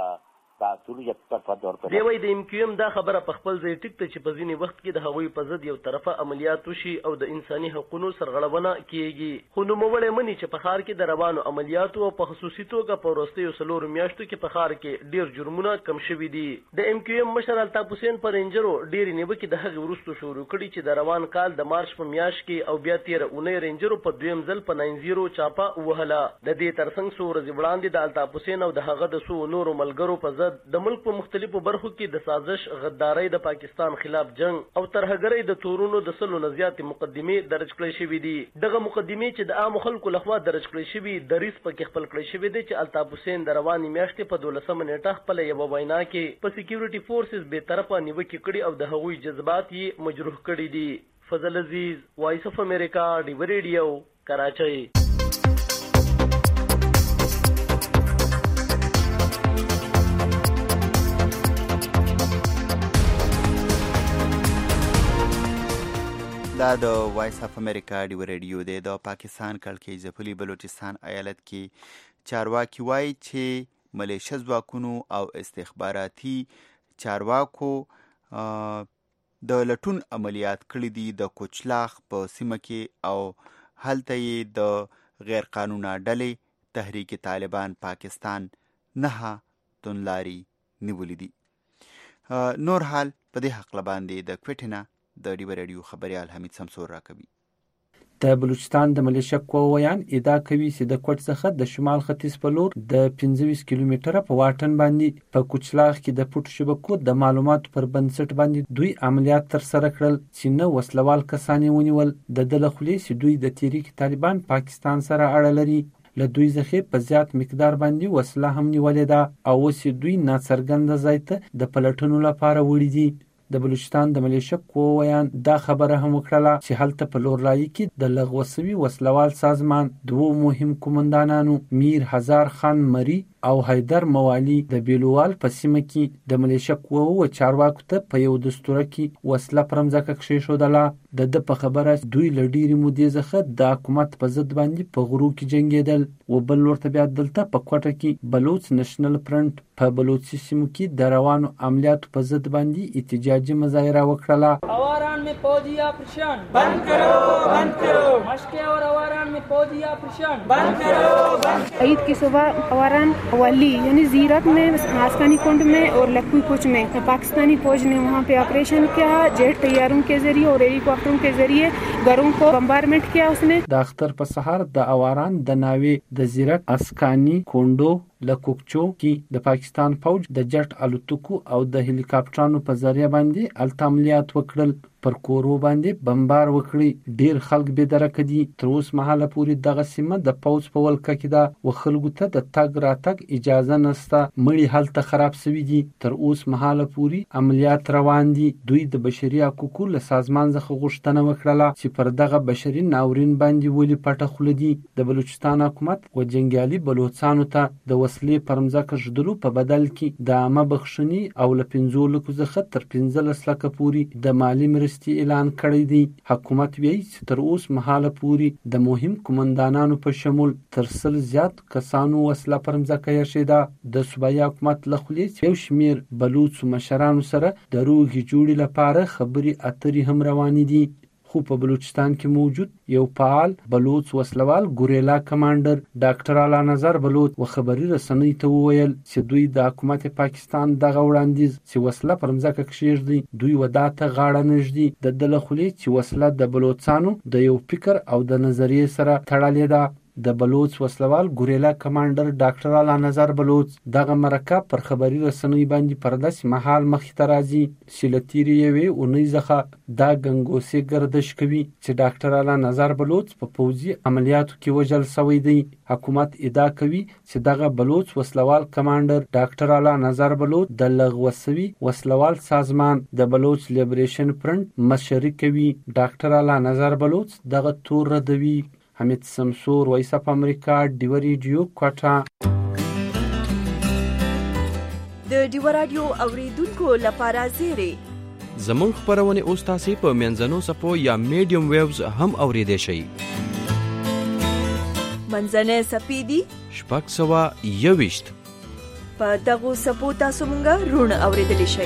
دی وایي د ام کیو ام دا خبره په خپل ځای ټیک ته چې په ځینې وخت کې د هغوی په ضد یو طرفه عملیات وشي او د انساني حقونو سرغړونه کیږي. خو نوموړی مني چې په ښار کې د روانو عملیاتو او په خصوصي توګه په وروستیو 4 میاشتو کې په ښار کې ډېر جرمونه کم شوي دي. د ام کیو ام مشر الطاف حسین په رینجرو ډېرې نیوکې د هغې وروسته شروع کړي چې د روان کال د مارچ په میاشت کې او بیا 13 اونۍ رینجرو په دویم ځل په 90 چاپه ووهله. د دې ترڅنګ څو ورځې وړاندې د الطاف حسین او د هغه د څو نورو ملګرو په ضد د ملک په مختلفو برخو کې د سازش، غدارۍ، د پاکستان خلاف جنگ او ترهګرۍ د تورونو د 100 نه زیاتې مقدمې درج کړې شوي دي. دغه مقدمې چې د عامو خلکو لخوا درج کړې شوي دریځ پکې خپل کړی شوی دی چې الطاف حسین د روانې میاشتې په 12 نیټه خپله یوه وینا کې په سکیورټي فورسز بې طرفه نیوکې کړي او د هغوی جذبات یې مجروح کړي دي. فضل عزیز، وایس اف امریکا، ډیو رادیو، کراچۍ. دا د وایس اف امریکا ډیو ریډیو دی. د پاکستان کلکې ځپلي بلوچستان ایالت کې چارواکي وایي چې ملیشه ځواکونو او استخباراتي چارواکو د لټون عملیات کړي دي د کوچلاخ په سیمه کې او هلته یې د غیر قانونه ډلې تحریک طالبان پاکستان 9 توندلاري نیولې دي. نور حال په دې حق باندې د کوټینا د ډیو ریډیو خبريال حمید سمسور راکوي. د بلوچستان د ملیشه قوایان ادعا کوي چې د کوټ څخه د شمال ختیځ په لور د 25 کیلومتره په واټن باندې په کوچلاخ کې د پټ شبکو د معلوماتو پر بنسټ باندې دوی عملیات تر سره کړل چې نه وسلوال کسان ونیول. د دلخلي چې دوی د تحریک طالبان پاکستان سره اړه لري له دوی څخه په زیات مقدار باندې وسله هم نیولې ده او اوس دوی ناڅرګنده ځای ته د پلټنو لپاره وړي دي. د بلوچستان د ملیشه قوایان دا خبره هم وکړه چې هلته په لورلای کې د لغوسوي وسلوال سازمان دوه مهم قومندانانو میر هزار خان مری او حیدر موالی د بیلوال په سیمه کې د ملیشه قوو چارواکو ته په یو دستور کې وسله پرمځکه کښېښودله. د په خبره دوی له ډېرې مودې څخه د حکومت په ضد باندې په غرو کې جنګېدل او بل ورته بیا دلته په کوټه کې بلوچ نېشنل فرنټ په بلوچي سیمو کې د روانو عملیاتو په ضد باندې احتجاجي مظاهره وکړه. اواران میں فوجی آپریشن بند کرو بند کرو مشکے اور اواران میں فوجی آپریشن بند کرو بند. عید کی صبح اواران والی یعنی زیرت میں آسکانی کنڈ میں اور لکوی کوچ میں پاکستانی فوج نے وہاں پہ آپریشن کیا. جیٹ طیاروں کے ذریعے اور ہیلی کاپٹروں کے ذریعے گھروں کو بمبارمنٹ کیا اس نے. د اختر په سحر د اواران د ناوې د زیرک اسکانی کونډو لکوکچو کې د پاکستان فوج د جټ الوتکو او د هلی کاپټرانو په ذریعہ باندې الته عملیات وکړل. پر کورو باندې بمبار وکړي. ډیر خلک بې درکه دي. تر اوس مهاله پورې دغه سیمه د پوځ په ولکه کې ده او خلکو ته د تګ راتګ اجازه نشته. مړي هلته خراب شوي دي. تر اوس مهاله پورې عملیات روان دي. دوی د بشري حقوقو له سازمان څخه غوښتنه وکړه چې پر دغه بشري ناورین باندې ولې پټه خوله دي. د بلوچستان حکومت و جنګیالي بلوچستانو ته د وسلې پر مځکه ژدلو په بدل کې د عامه بخښنې او له 15 لکو څخه تر 15 لکه پورې د مالي اعلان کړی دی. حکومت وایي چې تر اوس مهاله پورې د مهم قومندانانو په شمول تر 100 زیات کسانو وسله پر مځکه یې ده. د صوبایي حکومت له خولې یو شمیر بلوچ مشرانو سره د روغې جوړې لپاره خبرې اترې هم روانې دي. خو په بلوچستان کې موجود یو فعال بلوچ وسلوال ګوریلا کمانډر ډاکټر اعلی نظر بلوچ و خبري رسنۍ ته وویل چې دوی د حکومت پاکستان دغه وړاندیز چې وسله پر مځکه کښېږدي دوی وداته غاړه نږدي. د دله خولې چې وسله د بلوچستانو د یو فکر او د نظریې سره تړلې ده. د بلوچ وسلوال ګوریلا کمانډر ډاکټر اعلی نظر بلوچ دغه مرکه پر خبري رسنۍ باندې پر داسې مهال مخې ته راځي چې له تېرې یوې اونۍ څخه دا ګنګوسې ګردش کوي چې ډاکټر اعلی نظر بلوچ په پوځي عملیاتو کې وژل شوی دی. حکومت ادعا کوي چې دغه بلوچ وسلوال کمانډر ډاکټر اعلی نظر بلوچ د لغوه شوي وسلوال سازمان د بلوچ لیبریشن فرنټ مشري کوي. ډاکټر اعلی نظر بلوچ دغه تور ردوي. حمید سمسور، وایس اف امریکا، ډیو ریډیو کوټه. د ډیو رادیو اوریدونکو لپاره زیری زموږ خبرونه اوس تاسو په منځنو سپو یا میډیم ویوز هم اوریدئ شئ. منځنۍ سپې دي 621 په دغه سپو تاسو مونږه رونه اوریدلی شئ.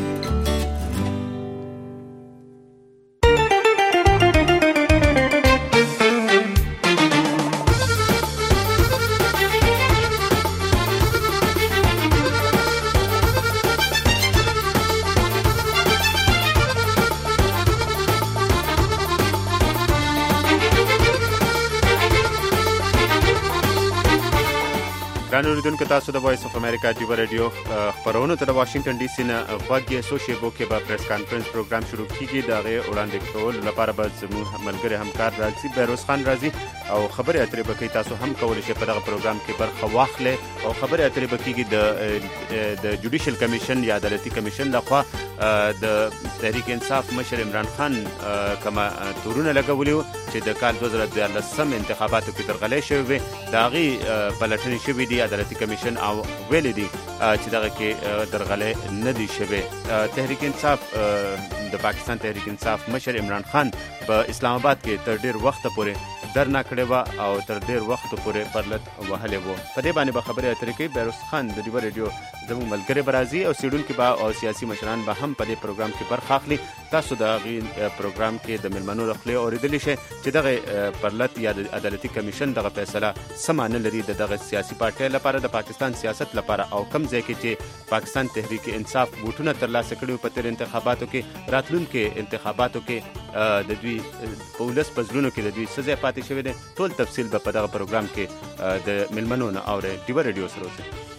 اوریدونکو تاسو د وایس اف امریکا ډیو ریډیو خبرونه ته د واشنگټن ډي سي نه غوږی سوشي بو کې به پریس کانفرنس پروګرام شروع کیږي. دا غي وړاندې کول لپاره به زموږ ملګری همکار راځي بیروز خان راځي او خبرې اترې به کوي. تاسو هم کولی شئ په دغه پروګرام کې برخه واخلئ او خبرې اترې به کېږي د جوډیشل کمیشن یا عدالتي کمیشن لخوا د تحریک انصاف مشر عمران خان کومه تورونه لګولي وو چې د کال 2014 انتخاباتو کې درغلۍ شوې وې، د هغې پلټنې شوې دي عدالتي کمیشن او ویلي دي چې دغه کې درغلۍ نه دي شوې. تحریک انصاف د پاکستان تحریک انصاف مشر عمران خان په اسلام آباد کې تر ډیر وخت پورې درنا کړې وه او تر ډیر وخت پورې پرلط وهلې وو. په دې باندې به خبرې اترې کوي. بیروز خان د ډیوه ریډیو زموږ ملګری به راځي او څېړونکي به او سیاسي مشران به هم په دې پروګرام کې برخه اخلي. تاسو د هغې پروګرام کې د مېلمنو له خولې اورېدلی شئ چې دغه پرلط یا د عدالتي کمیشن دغه فیصله څه معنی لري د دغه سیاسي پارټۍ لپاره، د پاکستان سیاست لپاره، او کم ځای کې چې پاکستان تحریک انصاف ووټونه ترلاسه کړي په تېر انتخاباتو کې، راتلونکي انتخاباتو کې د دوی په ولس په زړونو کې د دوی څه ځای پاتې شوی دی. ټول تفصیل به په دغه پروګرام کې د مېلمنو نه اورئ. ډیوه ریډیو سره اوسئ.